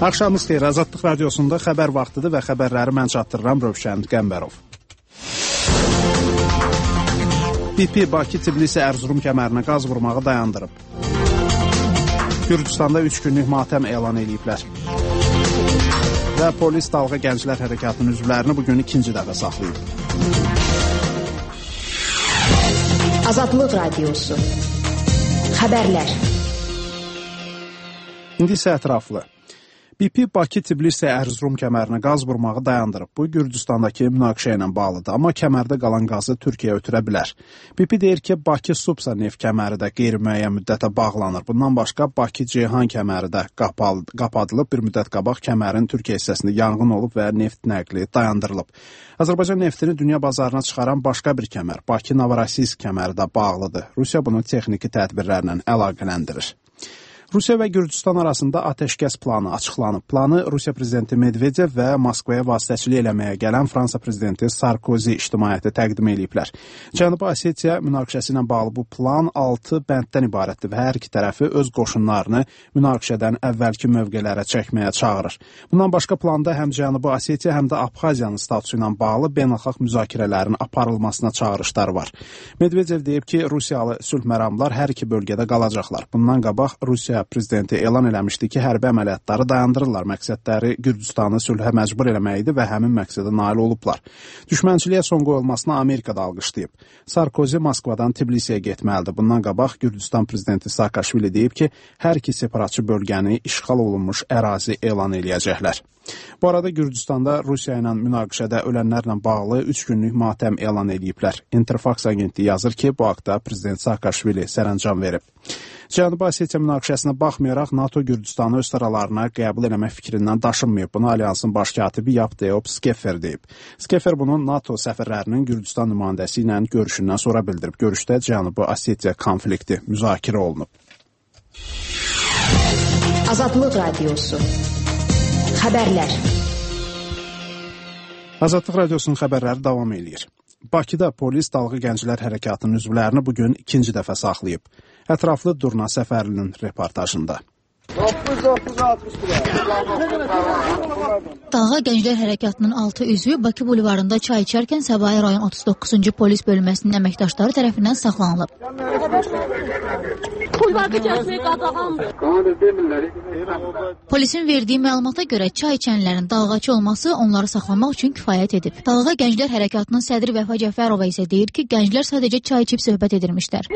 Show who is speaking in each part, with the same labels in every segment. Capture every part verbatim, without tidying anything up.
Speaker 1: Axşamınız xeyir. Azadlıq radiosunda xəbər vaxtıdır və xəbərləri mən çatdırıram Rövşən Qəmbərov. B P Bakı-Tbilisi-Ərzurum kəmərinə qaz vurmağı dayandırıb. Gürcüstanda üç günlük matəm elan ediblər. Və polis Dalğa Gənclər Hərəkatının üzvlərini bugün ikinci dəfə saxlayıb.
Speaker 2: Azadlıq radiosu. Xəbərlər.
Speaker 1: İndi isə ətraflı. B P Bakı-Tbilisi-Ərzurum kəmərinə qaz vurmağı dayandırıb. Bu, Gürcüstandakı münaqişə ilə bağlıdır, amma kəmərdə qalan qazı Türkiyə ötürə bilər. B P deyir ki, Bakı-Subsa neft kəməri də qeyri-müəyyən müddətə bağlanır. Bundan başqa Bakı-Ceyhan kəməri də qapadılıb. Bir müddət qabaq kəmərin Türkiyə hissəsində yanğın olub və neft nəqli dayandırılıb. Azərbaycan neftini dünya bazarına çıxaran başqa bir kəmər, Bakı-Novorosiysk kəməri də bağlıdır. Rusiya bunu texniki tədbirlərlə əlaqələndirir. Rusiya və Gürcüstan arasında atəşkəs planı açıqlanıb. Planı Rusiya prezidenti Medvedev və Moskvaya vasitəçilik eləməyə gələn Fransa prezidenti Sarkozy ictimaiyyətə təqdim ediblər. Cənubi Osetiya münaqişəsi ilə bağlı bu plan altı bənddən ibarətdir və hər iki tərəfi öz qoşunlarını münaqişədən əvvəlki mövqelərə çəkməyə çağırır. Bundan başqa planda həm Cənubi Osetiya, həm də Abxaziyanın statusu ilə bağlı beynəlxalq müzakirələrin aparılmasına çağırışlar var. Medvedev deyib ki, Rusiyalı sülh məramlar hər iki bölgədə qalacaqlar. Bundan qabaq Rusiya prezidenti elan eləmişdi ki, hərbi əməliyyatları dayandırırlar. Məqsədləri Gürcüstanı sülhə məcbur eləmək idi və həmin məqsədə nail olublar. Düşmənçiliyə son qoyulmasına Amerika da alqışlayıb. Sarkozy Moskvadan Tbilisiyə getməlidir. Bundan qabaq Gürcüstan prezidenti Saakaşvili deyib ki, hər iki separatçı bölgəni işğal olunmuş ərazi elan eləyəcəklər. Bu arada Gürcüstanda Rusiya ilə münaqişədə ölənlərlə bağlı üç günlük matəm elan ediblər. Interfax agentliyi yazır ki, bu haqda prezident Saakaşvili sərəncam verib. Cənubi Osetiya münaqişəsinə baxmayaraq NATO Gürcüstanı öz sıralarına qəbul eləmək fikrindən daşınmayıb. Bunu alyansın baş katibi Yevgeniy Skefer deyib. Skefer bunu NATO səfirlərinin Gürcüstan nümayəndəsi ilə görüşündən sonra bildirib. Görüşdə Cənubi Osetiya konflikti müzakirə olunub.
Speaker 2: Azadlıq radiosu. Xəbərlər.
Speaker 1: Azadlıq radiosunun xəbərləri davam edir. Bakıda polis Dalğa Gənclər Hərəkatının üzvlərini bugün ikinci dəfə saxlayıb. Ətraflı Durna Səfərlinin reportajında.
Speaker 3: Dalğa Gənclər Hərəkatının altı üzvü Bakı bulvarında çay içərkən Səbahi rayon otuz doqquzuncu polis bölməsinin əməkdaşları tərəfindən saxlanılıb. Polisin verdiyi məlumata görə çay içənlərin dalğaçı olması onları saxlamaq üçün kifayət edib. Dalğa Gənclər Hərəkatının sədri Vəfa Cəfərova isə deyir ki, gənclər sadəcə çay içib söhbət edirmişlər.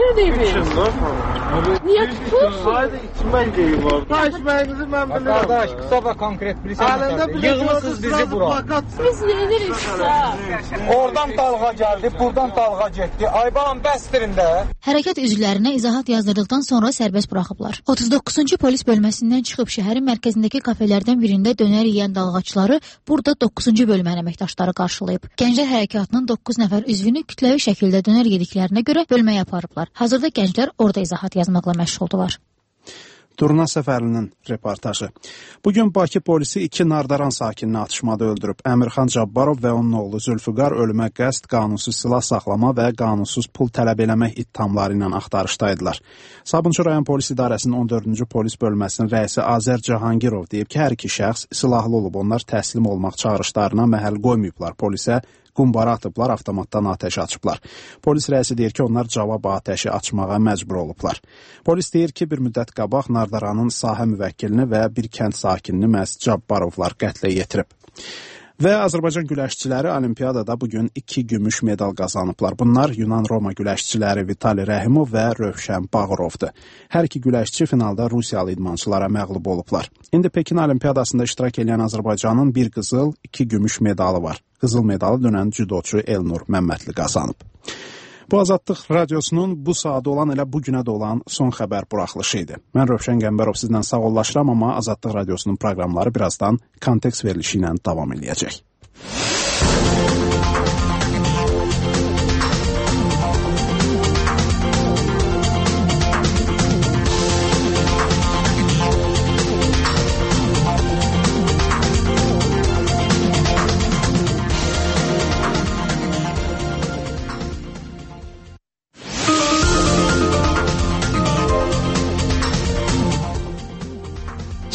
Speaker 4: Niyə tutursun? Taşmayınızı mən bilirəm.
Speaker 5: Qardaş, qısa və konkret bilirsən. Yığmışsınız bizi bura.
Speaker 4: Biz neyinirik sizə?
Speaker 5: Oradan dalğa gəldi, buradan dalğa getdi. Ay balam, bəstirin də.
Speaker 3: Hərəkat üzvlərinə izahat yazdırdıqdan sonra sərbəst buraxıblar. otuz doqquzuncu polis bölməsindən çıxıb şəhərin mərkəzindəki kafelərdən birində dönər yeyən dalğaçıları burada doqquzuncu bölmənin əməkdaşları qarşılayıb. Gənclər Hərəkatının doqquz nəfər üzvünü kütləvi şəkildə dönər yediklərinə görə bölməyə aparıblar. Hazırda gənclər orada izahat yazmaqla məşğuldular.
Speaker 1: Durna Səfərlinin reportajı. Bugün Bakı polisi iki Nardaran sakinini atışmada öldürüb. Əmirxan Cabbarov və onun oğlu Zülfüqar ölümə qəsd, qanunsuz silah saxlama və qanunsuz pul tələb eləmək ittihamları ilə axtarışdaydılar. Sabunçu rayon polis idarəsinin on dördüncü polis bölməsinin rəisi Azər Cahangirov deyib ki, hər iki şəxs silahlı olub. Onlar təslim olmaq çağırışlarına məhəl qoymayıblar. Polisə qumbara atıblar, avtomatdan atəş açıblar. Polis rəisi deyir ki, onlar cavab atəşi açmağa məcbur olublar. Polis deyir ki, bir müddət qabaq Nardaranın sahə müvəkkilini və bir kənd sakinini məhz Cabbarovlar qətlə yetirib. Və Azərbaycan güləşçiləri olimpiyadada bugün iki gümüş medal qazanıblar. Bunlar Yunan-Roma güləşçiləri Vitali Rəhimov və Rövşən Bağırovdur. Hər iki güləşçi finalda Rusiyalı idmançılara məğlub olublar. İndi Pekin olimpiyadasında iştirak edən Azərbaycanın bir qızıl, iki gümüş medalı var. Qızıl medalı dönən cüdoçu Elnur Məmmədli qazanıb. Bu Azadlıq radiosunun bu saatı olan elə bu günə də olan son xəbər buraxılışı idi. Mən Rövşən Qəmbərov sizdən sağollaşıram, amma Azadlıq radiosunun proqramları birazdan kontekst verilişi ilə davam edəcək.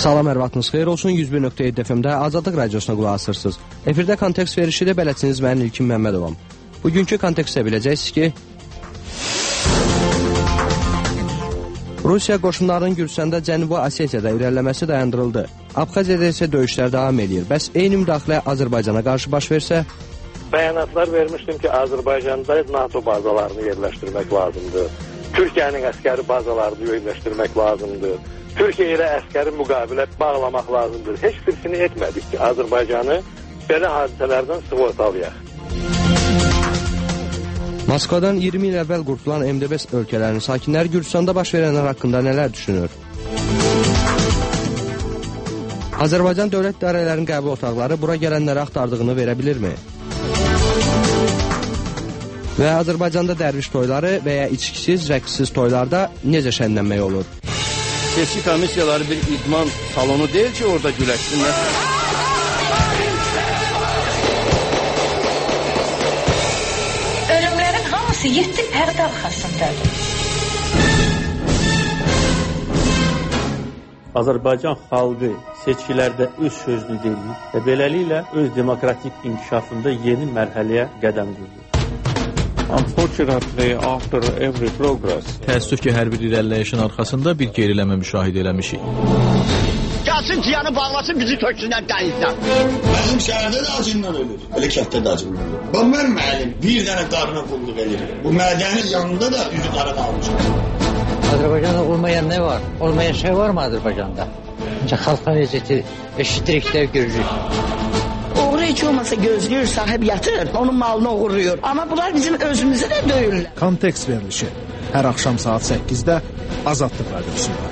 Speaker 6: Salam, hər vaxtınız xeyir olsun. yüz bir nöqtə yeddi F M-də Azadlıq Radiosuna qulaq asırsınız. Efirdə kontekst verişidə bələdçiniz mən İlkin Məmmədovam. Bugünkü kontekstdə biləcəksiniz ki, Rusiya qoşunlarının Gürcüstanda Cənubi Osetiyada irəliləməsi dayandırıldı. Abxaziyada isə döyüşlər davam edir. Bəs eyni müdaxilə Azərbaycana qarşı baş versə?
Speaker 7: Bəyanatlar vermişdim ki, Azərbaycanda NATO bazalarını yerləşdirmək lazımdır. Türkiyənin əskəri bazalarını yerləşdirmək lazımdır. Türkiyə ilə əskəri müqavilə bağlamaq lazımdır. Heç birisini etmədik ki, Azərbaycanı belə hadisələrdən sığortalayaq.
Speaker 6: Moskvadan iyirmi il əvvəl qurtulan M D B ölkələrinin sakinləri Gürcüstanda baş verənlər haqqında nələr düşünür? Azərbaycan dövlət idarələrinin qəbul otaqları bura gələnlərə axtardığını verə bilirmi? Və Azərbaycanda dərviş toyları və ya içkisiz, rəqsiz toylarda necə şənlənmək olur?
Speaker 8: Seçki komissiyaları bir idman salonu deyil ki, orada güləşsinlər.
Speaker 9: Ölümlərin hamısı yeddi pərdə arxasındadır.
Speaker 10: Azərbaycan xalqı seçkilərdə öz sözünü deyir və beləliklə öz demokratik inkişafında yeni mərhələyə qədəm qoyur.
Speaker 11: Unfortunately, after every progress, təəssüf ki, hər bir irəliləyişin arxasında bir geriləmə müşahidə eləmişik.
Speaker 12: Gəlsin ciyanı bağlasın, bizi töksünlər dənizdən.
Speaker 13: Mənim şəhərdə də acından ölür, elə kətdə də acından ölür. Bu mən müəllim bir dənə qarına qulluq edir. Bu mədənin yanında da üzü qarını almışım.
Speaker 14: Azərbaycanda olmayan nə var? Olmayan şey var mı Azərbaycanda? İncə xalqa vəziyyəti eşitdirik də görürük.
Speaker 15: Oğru heç olmasa gözləyir, sahib yatır, onun malını oğurluyor. Amma bunlar bizim özümüzü də döyürlər.
Speaker 1: Kontekst verilişi hər axşam saat səkkizdə Azadlıq Radiosunda.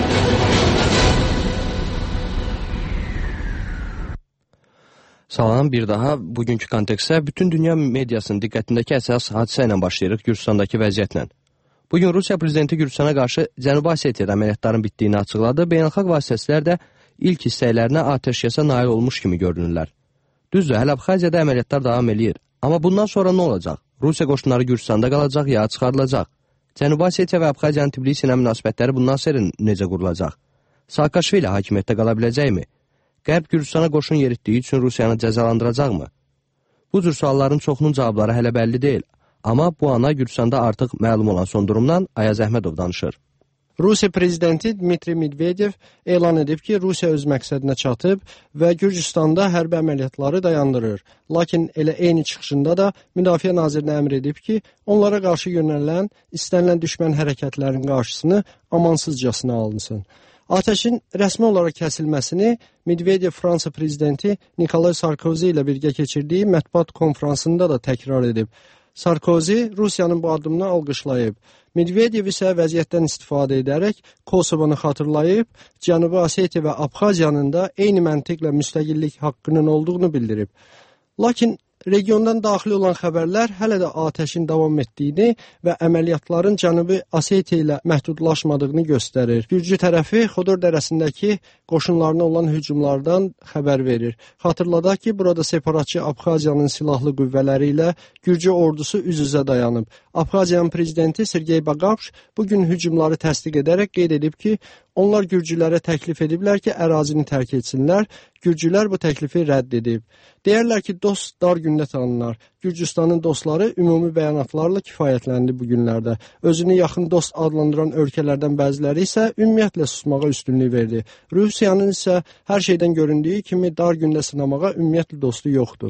Speaker 6: Salam, bir daha bugünkü kontekstə bütün dünya mediasının diqqətindəki əsas hadisə ilə başlayırıq Gürcüstandakı vəziyyətlə. Bugün Rusiya prezidenti Gürcüstana qarşı Cənubi Osetiyada əməliyyatların bitdiyini açıqladı. Beynəlxalq vasitəçilər də ilk hissələrinə atəşkəsə nail olmuş kimi görünürlər. Düzdür, hələ Abxaziyada əməliyyatlar davam edir. Amma bundan sonra nə olacaq? Rusiya qoşunları Gürcüstanda qalacaq ya çıxarılacaq? Cənubi Osetiya və Abxaziyanın Tbilisi ilə münasibətləri bundan sonra necə qurulacaq? Saakashvili hakimiyyətdə qala biləcəkmi? Qərb Gürcüstana qoşun yeritdiyi üçün Rusiyanı cəzalandıracaqmı? Bu cür sualların çoxunun cavabları hələ bəlli deyil. Amma bu ana Gürcüstanda artıq məlum olan son durumdan Ayaz Əhmədov danışır.
Speaker 16: Rusiya prezidenti Dmitri Medvedev elan edib ki, Rusiya öz məqsədinə çatıb və Gürcüstanda hərbi əməliyyatları dayandırır. Lakin elə eyni çıxışında da Müdafiə Nazirinə əmr edib ki, onlara qarşı yönələn, istənilən düşmən hərəkətlərinin qarşısını amansızcasına alınsın. Atəşin rəsmi olaraq kəsilməsini Medvedev Fransa prezidenti Nikolay Sarkozy ilə birgə keçirdiyi mətbuat konfransında da təkrar edib. Sarkozy Rusiyanın bu addımını alqışlayıb. Medvedev isə vəziyyətdən istifadə edərək Kosovonu xatırlayıb, Cənubi Osetiya və Abxaziyanın da eyni məntiqlə müstəqillik haqqının olduğunu bildirib. Lakin regiondan daxil olan xəbərlər hələ də atəşin davam etdiyini və əməliyyatların Cənubi Osetiya ilə məhdudlaşmadığını göstərir. Gürcü tərəfi Xodor dərəsindəki qoşunlarına olan hücumlardan xəbər verir. Xatırladaq ki, burada separatçı Abxaziyanın silahlı qüvvələri ilə Gürcü ordusu üz-üzə dayanıb. Abxaziyanın prezidenti Sergey Bagapş bugün hücumları təsdiq edərək qeyd edib ki, onlar Gürcülərə təklif ediblər ki, ərazini tərk etsinlər. Gürcülər bu təklifi rədd edib. Deyərlər ki, dost dar gündə tanınar. Gürcüstanın dostları ümumi bəyanatlarla kifayətləndi bu günlərdə. Özünü yaxın dost adlandıran ölkələrdən bəziləri isə ümumiyyətlə susmağa üstünlük verdi. Rusiyanın isə hər şeydən göründüyü kimi dar gündə sınamağa ümumiyyətlə dostu yoxdur.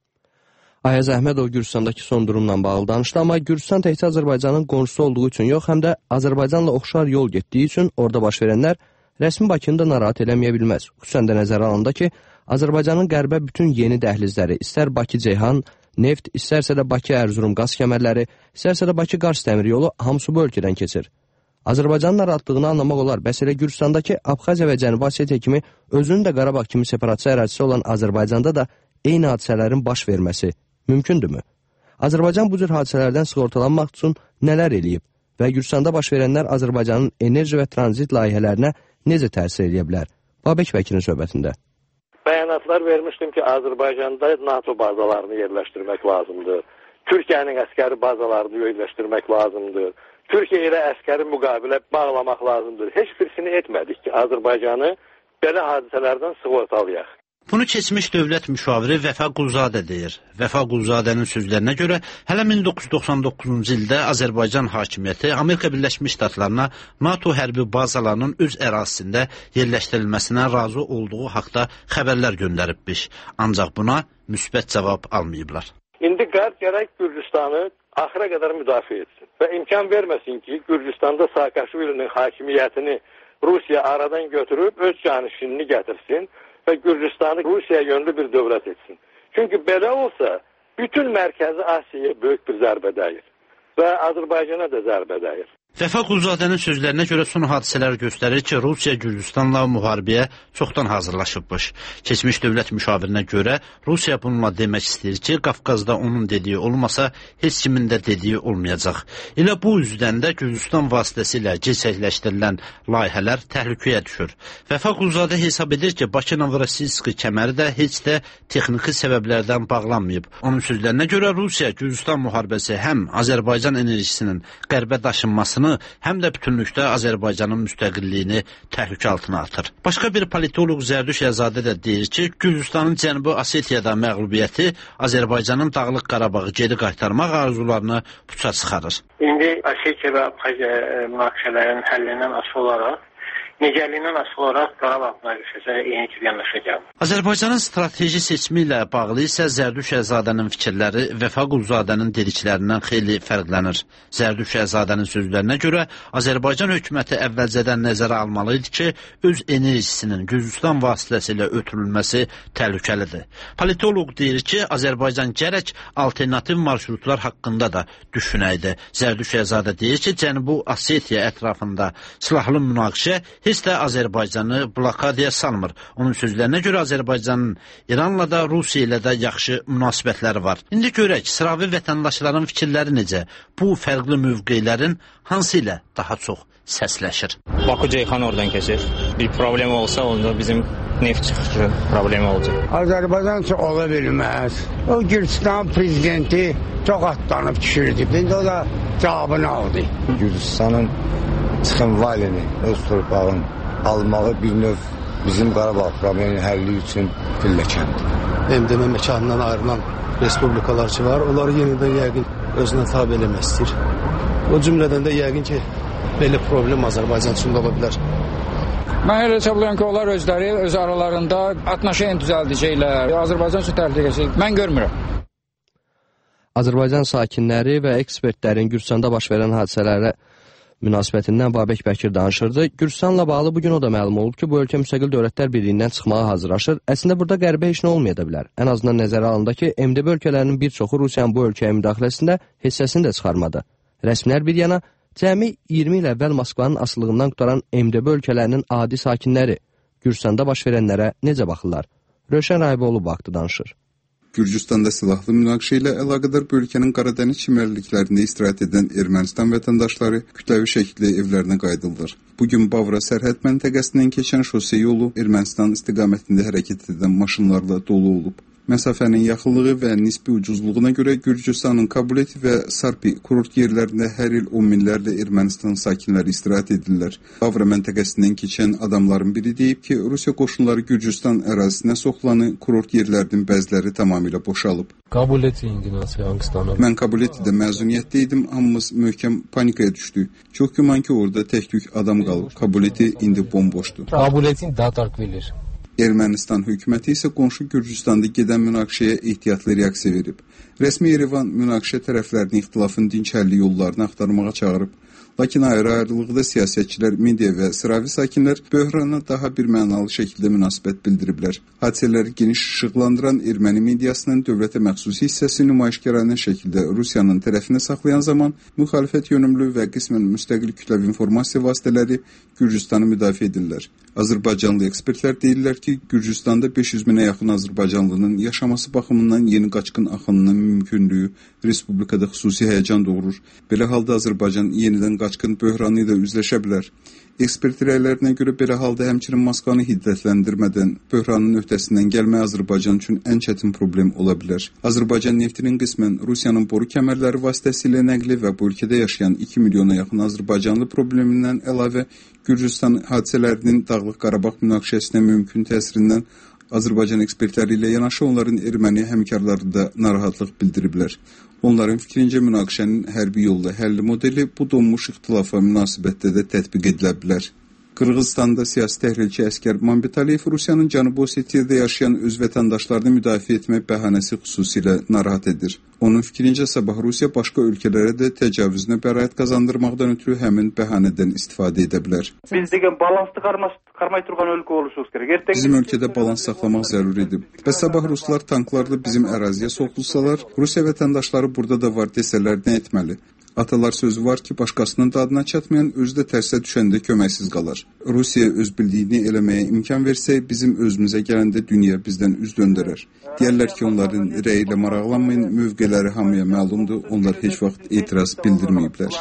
Speaker 6: Ayaz Əhmədov Gürcüstandakı son durumla bağlı danışdı, amma Gürcüstan təkcə Azərbaycanın qonşusu olduğu üçün yox, həm də Azərbaycanla oxşar yol getdiyi üçün orada baş verənlər rəsmi Bakını da narahat eləməyə bilməz. Xüsusən də nəzərə alında ki, Azərbaycanın qərbə bütün yeni dəhlizləri, istər Bakı-Ceyhan, neft, istərsə də Bakı-Ərzurum qaz kəmərləri, istərsə də Bakı-Qars dəmir yolu hamısı bu ölkədən keçir. Azərbaycanın narahatlığını anlamaq olar. Bəs elə Gürcüstandakı Abxaziya və Cənubi Osetiya kimi özünün də Qarabağ kimi separatçı ərazisi olan Azərbaycanda da eyni hadisələrin baş verməsi mümkündürmü? Azərbaycan bu cür hadisələrdən sığortalanmaq üçün nələr eləyib və Gürcüstanda baş verənlər Azərbaycanın enerji və tranzit layihələrinə necə təsir edə bilər? Babək Vəkilin söhbətində.
Speaker 7: Bəyanatlar vermişdim ki, Azərbaycanda NATO bazalarını yerləşdirmək lazımdır. Türkiyənin əskəri bazalarını yerləşdirmək lazımdır. Türkiyə ilə əskəri müqavilə bağlamaq lazımdır. Heç birisini etmədik ki, Azərbaycanı belə hadisələrdən sığortalayaq.
Speaker 17: Bunu keçmiş dövlət müşaviri Vəfa Quluzadə deyir. Vəfa Quluzadənin sözlərinə görə hələ min doqquz yüz doxsan doqquzuncu ildə Azərbaycan hakimiyyəti Amerika Birləşmiş Ştatlarına NATO hərbi bazalarının öz ərazisində yerləşdirilməsinə razı olduğu haqda xəbərlər göndəribmiş. Ancaq buna müsbət cavab almayıblar.
Speaker 7: İndi Qərb gərək Gürcüstanı axıra qədər müdafiə etsin və imkan verməsin ki, Gürcüstanda Saakashvilinin hakimiyyətini Rusiya aradan götürüb öz canişinini gətirsin və Gürcüstanı Rusiya yönlü bir dövlət etsin. Çünki belə olsa, bütün Mərkəzi Asiyaya böyük bir zərbə dəyir və Azərbaycana da zərbə dəyir.
Speaker 17: Vəfa Quluzadənin sözlərinə görə son hadisələr göstərir ki, Rusiya Gürcüstanla müharibəyə çoxdan hazırlaşıbmış. Keçmiş dövlət müşavirinə görə Rusiya bununla demək istəyir ki, Qafqazda onun dediyi olmasa, heç kimin də dediyi olmayacaq. Elə bu üzdən də Gürcüstan vasitəsilə gerçəkləşdirilən layihələr təhlükəyə düşür. Vəfa Quluzadə hesab edir ki, Bakı-Novorossiysk kəməri də heç də texniki səbəblərdən bağlanmayıb. Onun sözlərinə görə Rusiya Gürcüstan müharibəsi həm Azərbaycan enerjisinin qərbə daşınmasını, həm də bütünlükdə Azərbaycanın müstəqilliyini təhlükə altına atır. Başqa bir politoloq Zərdüş Əzadə də deyir ki, Gürcüstanın Cənubi Osetiyada məğlubiyyəti Azərbaycanın Dağlıq Qarabağı geri qaytarmaq arzularını puça çıxarır.
Speaker 18: İndi Osetiya və Abxaziya münaqişələrinin həllindən asılı olaraq, necəliyindən asılı olaraq Qarabağ münaqişəsinə yeni tip yanaşacaq.
Speaker 17: Azərbaycanın strateji seçimi ilə bağlı isə Zərdüş Əzadənin fikirləri Vəfa Quluzadənin dediklərindən xeyli fərqlənir. Zərdüş Əzadənin sözlərinə görə Azərbaycan hökuməti əvvəlcədən nəzərə almalı idi ki, öz enerjisinin Gürcüstan vasitəsilə ötürülməsi təhlükəlidir. Politoloq deyir ki, Azərbaycan gərək alternativ marşrutlar haqqında da düşünəydi. Zərdüş Əzadə deyir ki, Cənubi Osetiya ətrafında silahlı münaqişə heç də Azərbaycanı blokadaya salmır. Onun sözlərinə görə Azərbaycanın İranla da, Rusiya ilə də yaxşı münasibətləri var. İndi görək, sıravi vətəndaşların fikirləri necə? Bu fərqli mövqeylərin hansı ilə daha çox səsləşir?
Speaker 19: Bakı-Ceyhan oradan keçir. Bir problem olsa, onda bizim neft çıxışı problemi olacaq.
Speaker 20: Azərbaycan üçün ola bilməz. O Gürcüstan prezidenti çox atlanıb düşürdü. İndi o da cavabını aldı.
Speaker 21: Gürcüstanın çıxın valini, öz torpağın almağı bir növ bizim Qarabağ probleminin həlli üçün pilləkəndir.
Speaker 22: M D M məkanından ayrılan respublikalar ki var, onları yenidən yəqin özünə tabi eləmək istəyir. O cümlədən də yəqin ki, belə problem Azərbaycan üçün də ola bilər.
Speaker 23: Mən elə hesablayıram ki, onlar özləri, öz aralarında atnaşen düzəldəcəklər. Azərbaycan üçün təhlükəsi mən görmürəm.
Speaker 6: Azərbaycan sakinləri və ekspertlərin Gürcüstanda baş verən hadisələrə münasibətindən Babək Bəkir danışırdı. Gürcüstanla bağlı bugün o da məlum olub ki, bu ölkə müstəqil dövlətlər birliyindən çıxmağa hazırlaşır. Əslində burada qərbə heç nə olmaya da bilər. Ən azından nəzərə alında ki, M D B ölkələrinin bir çoxu Rusiyanın bu ölkəyə müdaxiləsində hissəsini də çıxarmadı. Rəsmilər bir yana, cəmi iyirmi il əvvəl Moskvanın asılılığından qutaran M D B ölkələrinin adi sakinləri Gürcüstanda baş verənlərə necə baxırlar? Rövşən Rahiboğlu bu haqda danışır.
Speaker 24: Gürcüstanda silahlı münaqişə ilə əlaqədar bölgənin Qaradəniz çimərliklərində istirahət edən Ermənistan vətəndaşları kütləvi şəkildə evlərinə qayıdırlar. Bugün Bavra sərhəd məntəqəsindən keçən şose yolu Ermənistan istiqamətində hərəkət edən maşınlarla dolu olub. Məsafənin yaxınlığı və nisbi ucuzluğuna görə Gürcüstanın Kabuleti və Sarpi kurort yerlərində hər il on minlərlə Ermənistan sakinləri istirahət edirlər. Bavra məntəqəsindən keçən adamların biri deyib ki, Rusiya qoşunları Gürcüstan ərazisinə soxulanı kurort yerlərinin bəziləri tamamilə boşalıb.
Speaker 22: Kabuleti indi nasıl Hangistan'a?
Speaker 24: Mən Kabuletidə məzuniyyətdə idim, hamımız möhkəm panikaya düşdük. Çox güman ki, orada tək-tük adam qalıb. Kabuleti indi bomboşdur.
Speaker 22: Kabuletin daha tark bilir.
Speaker 24: Ermənistan hökuməti isə qonşu Gürcüstanda gedən münaqişəyə ehtiyatlı reaksiya verib. Rəsmi Yerevan münaqişə tərəflərinin ixtilafın dinç həlli yollarını axtarmağa çağırıb. Lakin ayrı-ayrılıqda siyasətçilər, media və sıravi sakinlər böhrana daha bir mənalı şəkildə münasibət bildiriblər. Hadisələri geniş işıqlandıran erməni mediasının dövlətə məxsus hissəsi nümayişkaranə şəkildə Rusiyanın tərəfinə saxlayan zaman müxalifət yönümlü və qismən müstəqil kütləvi informasiya vasitələri Gürcüstanı müdafiə edirlər. Azərbaycanlı ekspertlər deyirlər ki, Gürcüstanda beş yüz minə yaxın Azərbaycanlının yaşaması baxımından yeni qaçqın axınının mümkünlüyü respublikada xüsusi həyəcan doğurur. Belə halda Azərbaycan yenidən qaçqın böhranı ilə üzləşə bilər. Ekspert rəylərinə görə belə halda həmçinin Moskvanı hiddətləndirmədən böhranın öhdəsindən gəlmək Azərbaycan üçün ən çətin problem ola bilər. Azərbaycan neftinin qismən Rusiyanın boru kəmərləri vasitəsilə nəqli və bu ölkədə yaşayan iki milyona yaxın Azərbaycanlı problemindən əlavə Gürcüstan hadisələrinin Dağlıq Qarabağ münaqişəsinə mümkün təsirindən Azərbaycan ekspertləri ilə yanaşı onların erməni həmkarları da narahatlıq bildiriblər. Onların fikrincə münaqişənin hərbi yolla həlli modeli bu donmuş ixtilafa münasibətdə də tətbiq edilə bilər. Qırğızstanda siyasi təhlilçi Əskər Mambetaliyev Rusiyanın Cənubi Osetiyada yaşayan öz vətəndaşlarını müdafiə etmək bəhanəsi xüsusilə narahat edir. Onun fikrincə sabah Rusiya başqa ölkələrə də təcavüzünə bəraət qazandırmaqdan ötürü həmin bəhanədən istifadə edə bilər.
Speaker 2: Biz degan balanslı qarmay turğan ölkə oluşumuz kerak.
Speaker 24: Bizim ölkədə balans saxlamaq zəruridir. Və sabah ruslar tanklarla bizim əraziyə soxulsalar, Rusiya vətəndaşları burada da var desələr nə etməli? Atalar sözü var ki, başqasının dadına çatmayan özü də tərsə düşəndə köməksiz qalar. Rusiya öz bildiyini eləməyə imkan versək, bizim özümüzə gələndə dünya bizdən üz döndərər. Deyərlər ki, onların rəyi ilə maraqlanmayın, mövqeləri hamıya məlumdur, onlar heç vaxt etiraz bildirməyiblər.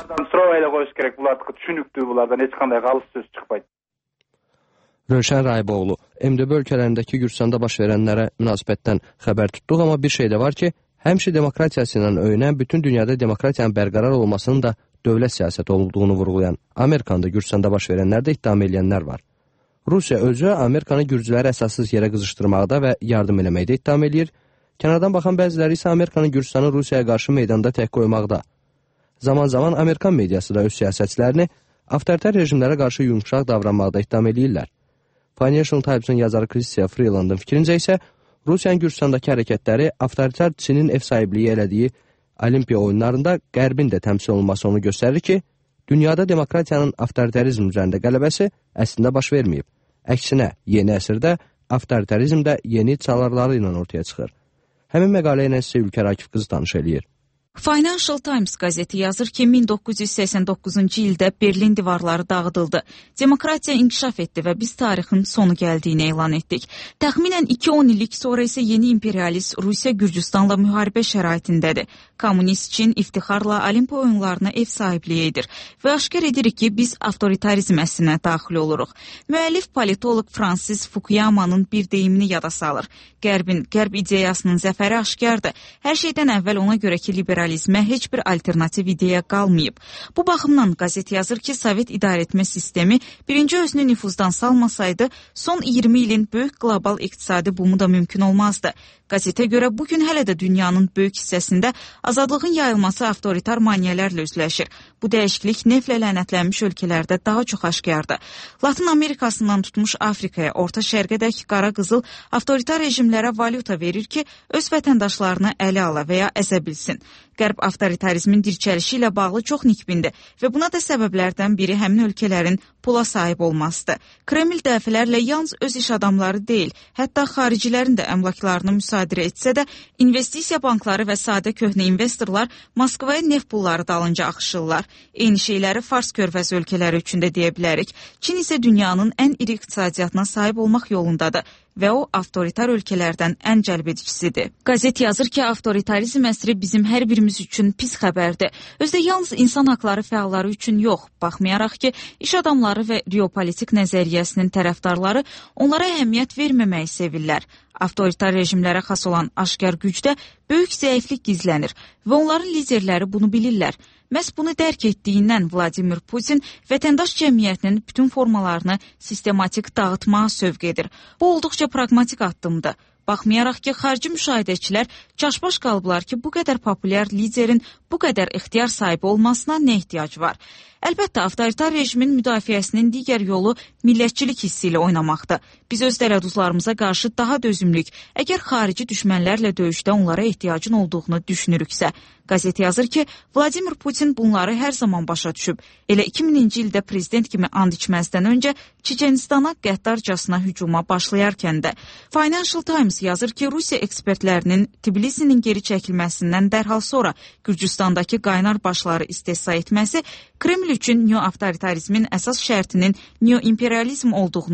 Speaker 6: Rövşən Rayboğlu, M D B ölkələrindəki Gürcüstanda baş verənlərə münasibətdən xəbər tutduq, amma bir şey də var ki, həmişə demokratiyası ilə öyünən, bütün dünyada demokratiyanın bərqərar olmasının da dövlət siyasəti olduğunu vurğulayan, Amerikanda Gürcüstanda baş verənlərdə ittiham edilənlər var. Rusiya özü Amerikanı gürcüləri əsassız yerə qızışdırmaqda və yardım eləməkdə ittiham edir. Kənardan baxan bəziləri isə Amerikanın Gürcüstanı Rusiyaya qarşı meydanda tək qoymaqda. Zaman-zaman Amerikan mediası da öz siyasətçilərini avtoritar rejimlərə qarşı yumuşaq davranmaqda ittiham edirlər. Financial Times-ın yazarı Chrystia Freeland'ın fikrincə isə Rusiyanın Gürcüstandakı hərəkətləri avtoritar Çinin ev sahibliyi elədiyi Olimpiya oyunlarında Qərbin də təmsil olunması onu göstərir ki, dünyada demokratiyanın avtoritarizm üzərində qələbəsi əslində baş verməyib. Əksinə, yeni əsrdə avtoritarizm də yeni çalarları ilə ortaya çıxır. Həmin məqalə ilə sizə Ülkər Akif qızı tanış eləyir.
Speaker 3: Financial Times qəzeti yazır ki, min doqquz yüz səksən doqquzuncu ildə Berlin divarları dağıdıldı. Demokratiya inkişaf etdi və biz tarixin sonu gəldiyini elan etdik. Təxminən iki on illik sonra isə yeni imperialist Rusiya Gürcüstanla müharibə şəraitindədir. Kommunist Çin iftixarla Olimpiya oyunlarına ev sahibliyi edir və aşkar edirik ki, biz avtoritarizm əsrinə daxil oluruq. Müəllif politoloq Francis Fukuyama'nın bir deyimini yada salır. Qərbin, qərb ideyasının zəfəri aşkardır. Hər şeydən əvvəl ona görə ki, liberalizmə heç bir alternativ ideya qalmayıb. Bu baxımdan qəzet yazır ki, Sovet idarəetmə sistemi birinci özünü nüfuzdan salmasaydı, son iyirmi ilin böyük qlobal iqtisadi bumu da mümkün olmazdı. Qəzetə görə bugün hələ də dünyanın böyük hissəsində azadlığın yayılması avtoritar maniyalərlə üzləşir. Bu dəyişiklik neftlə lənətlənmiş ölkələrdə daha çox aşkardır. Latin Amerikasından tutmuş Afrikaya, Orta Şərqədək qara qızıl avtoritar rejimlərə valyuta verir ki, öz vətəndaşlarını ələ ala və ya əzə bilsin. Qərb avtoritarizmin dirçəlişi ilə bağlı çox nikbindir və buna da səbəblərdən biri həmin ölkələrin pula sahib olmasıdır. Kreml dəfələrlə yalnız öz iş adamları deyil, hətta xaricilərin də əmlaklarını müsadirə etsə də, investisiya bankları və sadə köhnə investorlar Moskvaya neft pulları dalınca axışırlar. Eyni şeyləri Fars körfəzi ölkələri üçün də deyə bilərik. Çin isə dünyanın ən iri iqtisadiyyatına sahib olmaq yolundadır və o, avtoritar ölkələrdən ən cəlbedicisidir. Qəzet yazır ki, avtoritarizm əsri bizim hər birimiz üçün pis xəbərdir. Özdə yalnız insan haqları fəalları üçün yox, baxmayaraq ki, iş adamları və geopolitik nəzəriyyəsinin tərəfdarları onlara əhəmiyyət verməməyi sevirlər. Avtoritar rejimlərə xas olan aşkar gücdə böyük zəiflik gizlənir və onların liderləri bunu bilirlər. Məhz bunu dərk etdiyindən Vladimir Putin vətəndaş cəmiyyətinin bütün formalarını sistematik dağıtmağa sövq edir. Bu olduqca praqmatik addımdır. Baxmayaraq ki, xarici müşahidəçilər çaşbaş qalıblar ki, bu qədər populyar liderin bu qədər ixtiyar sahibi olmasına nə ehtiyac var? Əlbəttə, avtoritar rejimin müdafiəsinin digər yolu millətçilik hissi ilə oynamaqdır. Biz öz tərəddüdlarımıza qarşı daha dözümlük, əgər xarici düşmənlərlə döyüşdə onlara ehtiyacın olduğunu düşünürüksə. Qəzet yazır ki, Vladimir Putin bunları hər zaman başa düşüb. Elə iki mininci ildə prezident kimi and içməzdən öncə Çiçənistana qəddarcasına hücuma başlayarkən də. Financial Times yazır ki, Rusiya ekspertlərinin Tbilisinin geri çəkilməsindən dərhal sonra Gürcüstandakı qaynar başları istehsa etməsi Kreml üçün neo-avtoritarizmin əsas şərtinin neo-imperializm olduğunu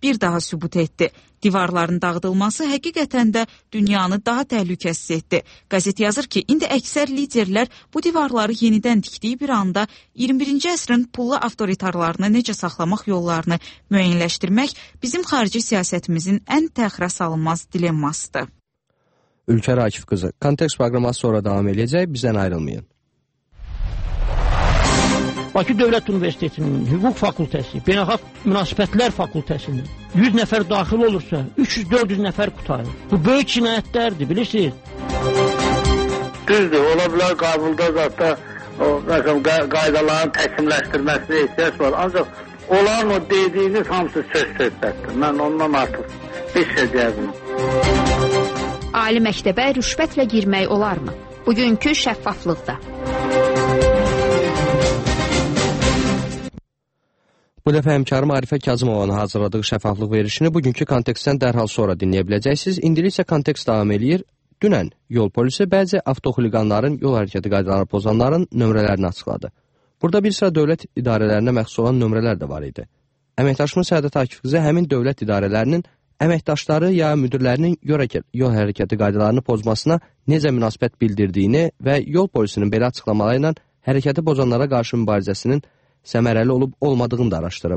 Speaker 3: bir daha sübut etdi. Divarların dağıdılması həqiqətən də dünyanı daha təhlükəsiz etdi. Qəzet yazır ki, indi əksər liderlər bu divarları yenidən tikdiyi bir anda iyirmi birinci əsrin pullu avtoritarlarını necə saxlamaq yollarını müəyyənləşdirmək bizim xarici siyasətimizin ən təxirə salınmaz dilemmasıdır.
Speaker 6: Ülkər Akif qızı, Kontekst proqramı sonra davam edəcək, bizdən ayrılmayın.
Speaker 4: Bakı Dövlət Universitetinin Hüquq Fakültəsi, Beynəlxalq Münasibətlər Fakültəsinin yüz nəfər daxil olursa, üç yüz dörd yüz nəfər qutarır. Bu böyük cinayətlərdir, bilirsiniz.
Speaker 7: Düzdür, ola bilər qabılda zaten o, məsələn, qaydaların təkmilləşdirməsinə ehtiyac var. Ancaq olan o dediyiniz hamısı söz söhbətdir. Mən ondan artıq bir şey deyədim.
Speaker 5: Ali məktəbə rüşvətlə girmək olarmı? Bugünkü şəffaflıqda.
Speaker 6: Bu dəfə həmkarım Arifə Kazımovanın hazırladığı şəffaflıq verişini bugünkü kontekstdən dərhal sonra dinləyə biləcəksiniz. İndilik isə kontekst davam eləyir. Dünən yol polisi bəzi avtoxuliqanların, yol hərəkəti qaydaları pozanların nömrələrini açıqladı. Burada bir sıra dövlət idarələrinə məxsus olan nömrələr də var idi. Əməkdaşımız Səadət Akif qızı həmin dövlət idarələrinin əməkdaşları ya müdirlərinin yol hərəkəti qaydalarını pozmasına necə münasibət bildirdiyini və yol polisinin belə açıqlamaları ilə hərəkəti pozanlara qarşı mübarizəsinin səmərəli olub olmadığını da araşdırıb.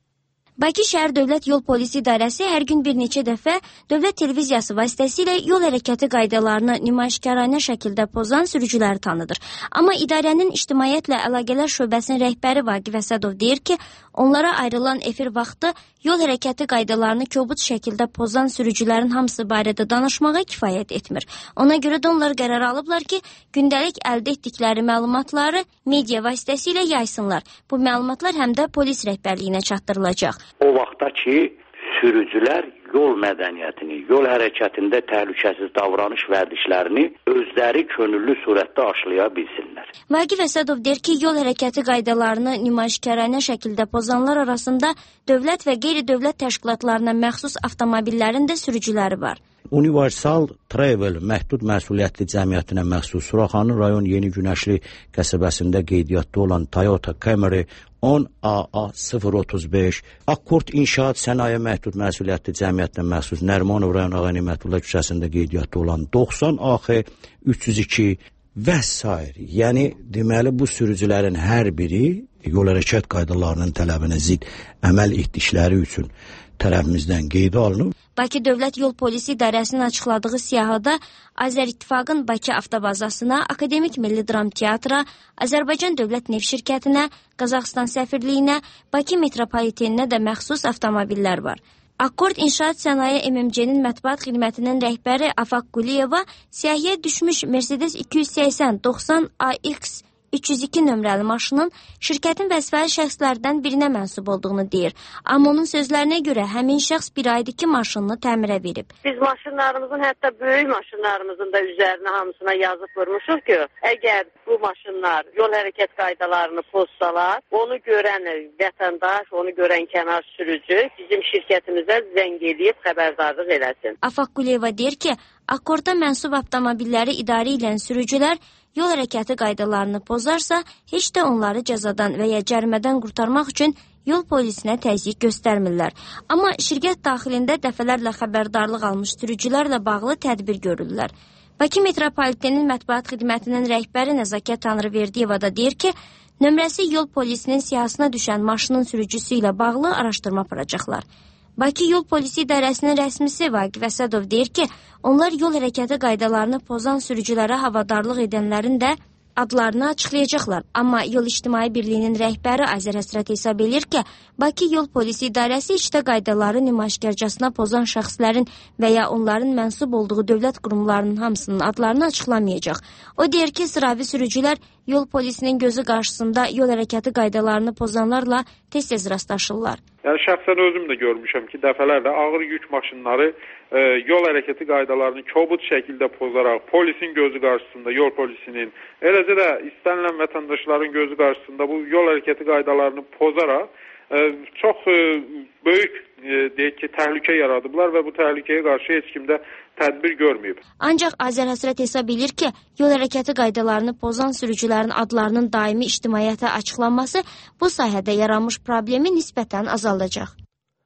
Speaker 8: Bakı Şəhər Dövlət Yol Polisi İdarəsi hər gün bir neçə dəfə dövlət televiziyası vasitəsilə yol hərəkəti qaydalarını nümayişkaranə şəkildə pozan sürücüləri tanıdır. Amma idarənin ictimaiyyətlə əlaqələr şöbəsinin rəhbəri Vaqif Əsədov deyir ki, onlara ayrılan efir vaxtı yol hərəkəti qaydalarını kobud şəkildə pozan sürücülərin hamısı barədə danışmağa kifayət etmir. Ona görə də onlar qərar alıblar ki, gündəlik əldə etdikləri məlumatları media vasitəsilə yaysınlar. Bu məlumatlar həm də polis rəhbərliyinə çatdırılacaq.
Speaker 9: O vaxtda ki, sürücülər yol mədəniyyətini, yol hərəkətində təhlükəsiz davranış vərdişlərini özləri könüllü surətdə aşlaya bilsinlər.
Speaker 8: Vaqif Əsədov deyir ki, yol hərəkəti qaydalarını nümayişkaranə şəkildə pozanlar arasında dövlət və qeyri-dövlət təşkilatlarına məxsus avtomobillərin də sürücüləri var.
Speaker 25: Universal Travel məhdud məsuliyyətli cəmiyyətinə məxsus Suraxanı rayon Yeni Günəşli qəsəbəsində qeydiyyatda olan Toyota Camry on A A sıfır otuz beş, Akkord İnşaat Sənaye məhdud məsuliyyətli cəmiyyətinə məxsus Nərimanov rayon Ağa Nimətullah küçəsində qeydiyyatda olan doxsan A X üç yüz iki və s. Yəni, deməli, bu sürücülərin hər biri yol hərəkət qaydalarının tələbinə zid əməl etdikləri üçün tərəfimizdən qeydə alınıb.
Speaker 8: Bakı Dövlət Yol Polisi İdarəsinin açıqladığı siyahıda Azər-İttifaqın Bakı avtobazasına, Akademik Milli Dram Teatra, Azərbaycan Dövlət Neft Şirkətinə, Qazaxıstan Səfirliyinə, Bakı Metropoliteninə də məxsus avtomobillər var. Akkord İnşaat Sənaye M M C-nin mətbuat xidmətinin rəhbəri Afaq Quliyeva siyahıya düşmüş Mercedes iki yüz səksən doxsan A X üç yüz iki nömrəli maşının şirkətin vəzifəli şəxslərdən birinə mənsub olduğunu deyir. Amma onun sözlərinə görə həmin şəxs bir aydır ki, maşınını təmirə verib.
Speaker 26: Biz maşınlarımızın, hətta böyük maşınlarımızın da üzərinə hamısına yazıb vurmuşuq ki, əgər bu maşınlar yol hərəkət qaydalarını pozsalar, onu görən vətəndaş, onu görən kənar sürücü bizim şirkətimizə zəng edib xəbərdarlıq eləsin.
Speaker 8: Afaq Quliyeva deyir ki, Akkorda mənsub avtomobilləri idarə edən sürücülər yol hərəkəti qaydalarını pozarsa, heç də onları cəzadan və ya cərimədən qurtarmaq üçün yol polisinə təzyiq göstərmirlər. Amma şirkət daxilində dəfələrlə xəbərdarlıq almış sürücülərlə bağlı tədbir görürlər. Bakı Metropolitenin mətbuat xidmətinin rəhbəri Nəzakət Tanrıverdiyeva da deyir ki, nömrəsi yol polisinin siyahısına düşən maşının sürücüsü ilə bağlı araşdırma aparacaqlar. Bakı Yol Polisi İdarəsinin rəsmisi Vaqif Əsədov deyir ki, onlar yol hərəkəti qaydalarını pozan sürücülərə havadarlıq edənlərin də adlarını açıqlayacaqlar. Amma Yol İctimai Birliyinin rəhbəri Azər Həsrət hesab edir ki, Bakı Yol Polisi İdarəsi işdə qaydaları nümayişkarcasına pozan şəxslərin və ya onların mənsub olduğu dövlət qurumlarının hamısının adlarını açıqlamayacaq. O deyir ki, sıravi sürücülər yol polisinin gözü qarşısında yol hərəkəti qaydalarını pozanlarla tez-tez rastlaşırlar.
Speaker 27: Yəni şəxsən özüm də görmüşəm ki, dəfələrlə ağır yük maşınları e, yol hərəkəti qaydalarını kobud şəkildə pozaraq polisin gözü qarşısında, yol polisinin, eləcə də istənilən vətəndaşların gözü qarşısında bu yol hərəkəti qaydalarını pozaraq e, çox e, böyük e, deyək ki, təhlükə yaradıblar və bu təhlükəyə qarşı heç kimdə tədbir görməyib.
Speaker 8: Ancaq Azər Həsrət hesab edir ki, yol hərəkəti qaydalarını pozan sürücülərin adlarının daimi ictimaiyyətə açıqlanması bu sahədə yaranmış problemi nisbətən azaldacaq.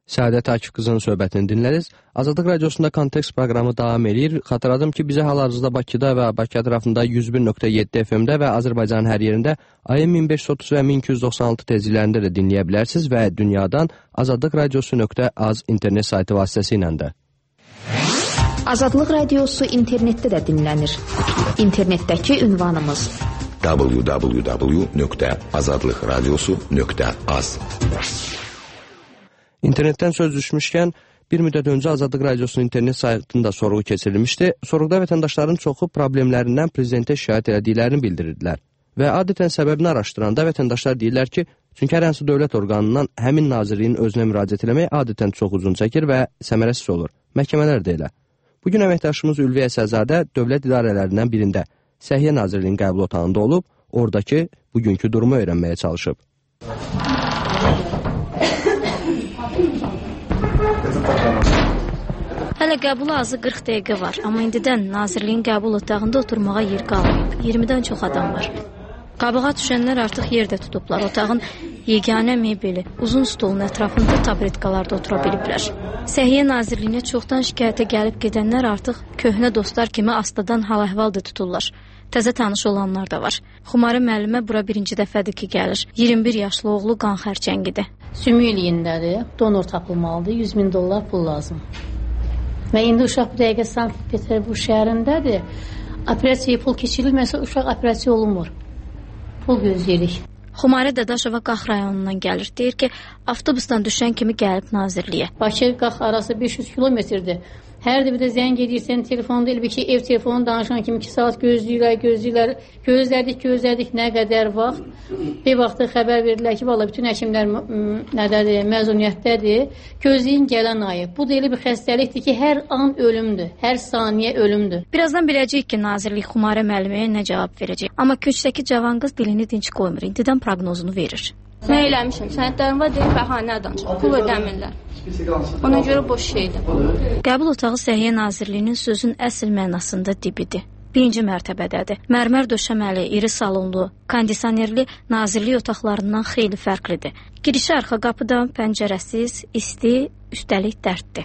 Speaker 6: Səadət Akif qızının söhbətini dinləriz. Azadlıq Radiosunda Kontekst proqramı davam edir. Xatırladım ki, bizi hal-hazırda Bakıda və Bakı ətrafında yüz bir nöqtə yeddi F M-də və Azərbaycanın hər yerində A M min beş yüz otuz və min iki yüz doxsan altı tezliklərində də dinləyə bilərsiniz və dünyadan azadlıq radiosu nöqtə az internet saytı vasitəsilə də.
Speaker 5: Azadlıq Radiosu internetdə də dinlənir. İnternetdəki ünvanımız
Speaker 1: w w w nöqtə azadlıq radiosu nöqtə az.
Speaker 6: İnternetdən söz düşmüşkən, bir müddət öncə Azadlıq Radiosunun internet saytında sorğu keçirilmişdi. Sorğuda vətəndaşların çoxu problemlərindən prezidentə şikayət etdiklərini bildirdilər. Və adətən səbəbini araşdıranda vətəndaşlar deyirlər ki, çünki hər hansı dövlət orqanından həmin nazirliyin özünə müraciət etmək adətən çox uzun çəkir və səmərəsiz olur. Məhkəmələr də elə. Bugün əməkdaşımız Ülviyə Səzadə dövlət idarələrindən birində Səhiyyə Nazirliyinin qəbul otağında olub, oradakı bugünkü durumu öyrənməyə çalışıb.
Speaker 10: Hələ qəbula azı qırx dəqiqə var, amma indidən Nazirliyin qəbul otağında oturmağa yer qalmayıb. iyirmidən çox adam var. Qabağa düşənlər artıq yerdə tutublar. Otağın yeganə mebeli, uzun stolun ətrafında tabretkalarda otura biliblər. Səhiyyə Nazirliyinə çoxdan şikayətə gəlib gedənlər artıq köhnə dostlar kimi astadan hal-əhvalda tuturlar. Təzə tanış olanlar da var. Xumarə müəllimə bura birinci dəfədir ki, gəlir. iyirmi bir yaşlı oğlu qan xərçəngidir.
Speaker 11: Sümük iliyindədir, donor tapılmalıdır, yüz min dollar pul lazım. Və indi uşaq bu dəqiqə Sankt-Peterburq şəhərindədir. Operasiyaya pul keçirilməsə uşaq operasiya olunmur. Pul gözləyirik.
Speaker 10: Xumarə Dadaşova Qax rayonundan gəlir. Deyir ki, avtobusdan düşən kimi gəlib Nazirliyə.
Speaker 11: Bakı Qax arası beş yüz kilometrdir. Hər də bir də zəng edirsən, telefonda elə bir ki, ev telefonu danışan kimi iki saat gözləyirlər, gözləyirlər. Gözlədik, gözlədik nə qədər vaxt. Bir vaxtda xəbər verdilər ki, valla bütün həkimlər nədədir, məzuniyyətdədir. Gözləyin gələn ayı. Bu da elə bir xəstəlikdir ki, hər an ölümdür, hər saniyə ölümdür.
Speaker 10: Birazdan biləcəyik ki, Nazirlik Xumarə müəlliməyə nə cavab verəcək. Amma köçdəki cavan qız dilini dinç qoymur, indidən proqnozunu verir.
Speaker 12: Nə eləmişəm? Sənədlərim var, deyib bəhanə danışır. Pul ödəmirlər. Ona görə boş şeydir.
Speaker 10: Qəbul otağı Səhiyyə Nazirliyinin sözün əsl mənasında dibidir. Birinci mərtəbədədir. Mərmər döşəməli, iri salonlu, kondisionerli nazirlik otaqlarından xeyli fərqlidir. Girişi arxa qapıdan, pəncərəsiz, isti, üstəlik dərddir.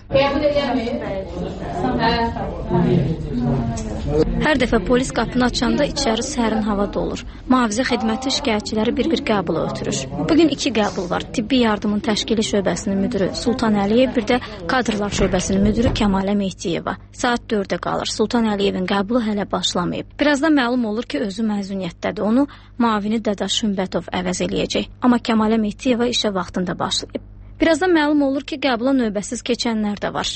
Speaker 10: Hər dəfə polis qapını açanda içəri sərin hava dolur. Mühafizə xidməti şikayətçiləri bir-bir qəbula ötürür. Bugün iki qəbul var. Tibbi yardımın təşkili şöbəsinin müdürü Sultan Əliyev, bir də kadrlar şöbəsinin müdürü Kəmalə Mehdiyeva. Saat dördə qalır. Sultan Əliyevin qəbulu hələ başlamayıb. Birazdan məlum olur ki, özü məzuniyyətdədir. Onu müavini Dadaş Hümbətov əvəz eləyəcək. Amma Kəmalə Mehdiyeva işə vaxtında başlayıb. Birazdan məlum olur ki, qəbula növbəsiz keçənlər də var.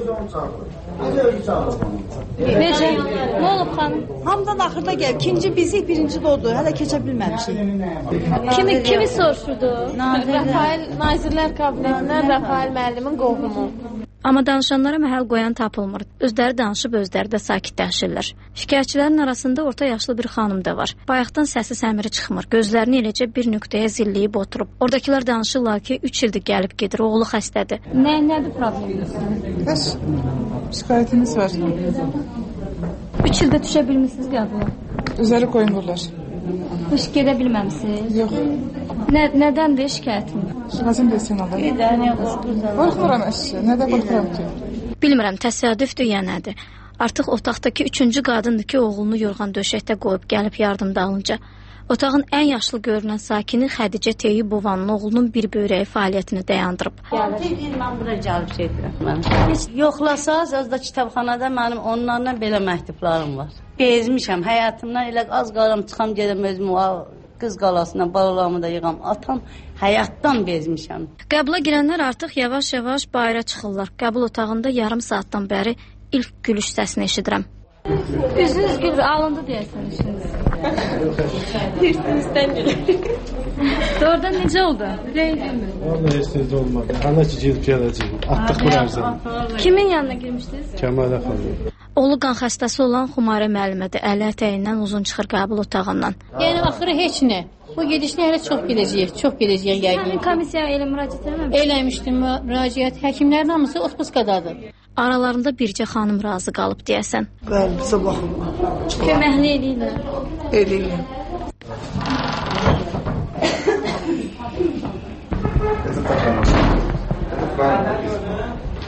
Speaker 13: Necə? Nə olub xanım? Hamıdan axırda gəlib. İkinci bizik, birinci də odur. Hələ keçə bilməmişik.
Speaker 12: Kimi, kimi soruşurdu? Rafael Nazirlər Kabinetindən Rafael müəllimin qohumu.
Speaker 10: Amma danışanlara məhəl qoyan tapılmır. Özləri danışıb, özləri də sakitləşirlər. Şikayətçilərin arasında orta yaşlı bir xanım da var. Bayaqdan səsi səmiri çıxmır. Gözlərini eləcə bir nöqtəyə zilləyib oturub. Oradakılar danışırlar ki, üç ildir gəlib gedir, oğlu xəstədir.
Speaker 12: Nə, nədir probleminiz?
Speaker 13: Bəs, şikayətiniz var.
Speaker 12: Üç ildə düşə bilmişsiniz qəbula?
Speaker 13: Üzəri qoymurlar.
Speaker 12: Heç gedə bilməmişsiniz?
Speaker 13: Yox.
Speaker 12: Nə, nədəndir şikayətiniz?
Speaker 13: Lazım desin Allah. Qorxmuram əşki, nədə qorxmuram ki?
Speaker 10: Bilmirəm, təsadüfdür ya nədir. Artıq otaqdakı üçüncü qadındır ki, oğlunu yorğan döşəkdə qoyub gəlib yardım dalınca. Otağın ən yaşlı görünən sakini Xədicə Teyyibovanın oğlunun bir böyrəyi fəaliyyətini dayandırıb.
Speaker 14: altı il mən bura gəlib şey edirəm. Heç yoxlasaz, az da kitabxanada mənim onlarla belə məktublarım var. Bezmişəm, həyatımdan elə az qalam çıxam gedəm özümü qız qalasına, balalarımı da yığam. Atam həyatdan bezmişəm.
Speaker 10: Qəbula girənlər artıq yavaş-yavaş bayıra çıxırlar. Qəbul otağında yarım saatdan bəri ilk gülüş səsini eşidirəm.
Speaker 12: Üzünüz gülür, alındı deyəsən işiniz. Üstünüzdən gülür. Doğrudan necə oldu? Rəngimi?
Speaker 22: Valla heç necə olmadı. Ana ki, gedib gələcəyim. Atdıq bu ərzəni.
Speaker 12: Kimin yanına girmişdiniz?
Speaker 22: Kəmalə xanım.
Speaker 10: Oğlu qan xəstəsi olan Xumarə müəllimədir. Əli ətəyindən uzun çıxır qəbul otağından.
Speaker 11: Yəni axırı heç nə. Bu gedişlə hələ çox gedəcəyik, çox gedəcəyik yəqin.
Speaker 12: Həmin komissiyaya elə müraciət eləməmişdim.
Speaker 11: Eləmişdim müraciət. Həkimlərin hamısı otpuskadadır.
Speaker 10: Aralarında bircə xanım razı qalıb deyəsən.
Speaker 13: Bəli, bizə baxın.
Speaker 12: Köməkli eləyirlər.
Speaker 13: Eləyirlər.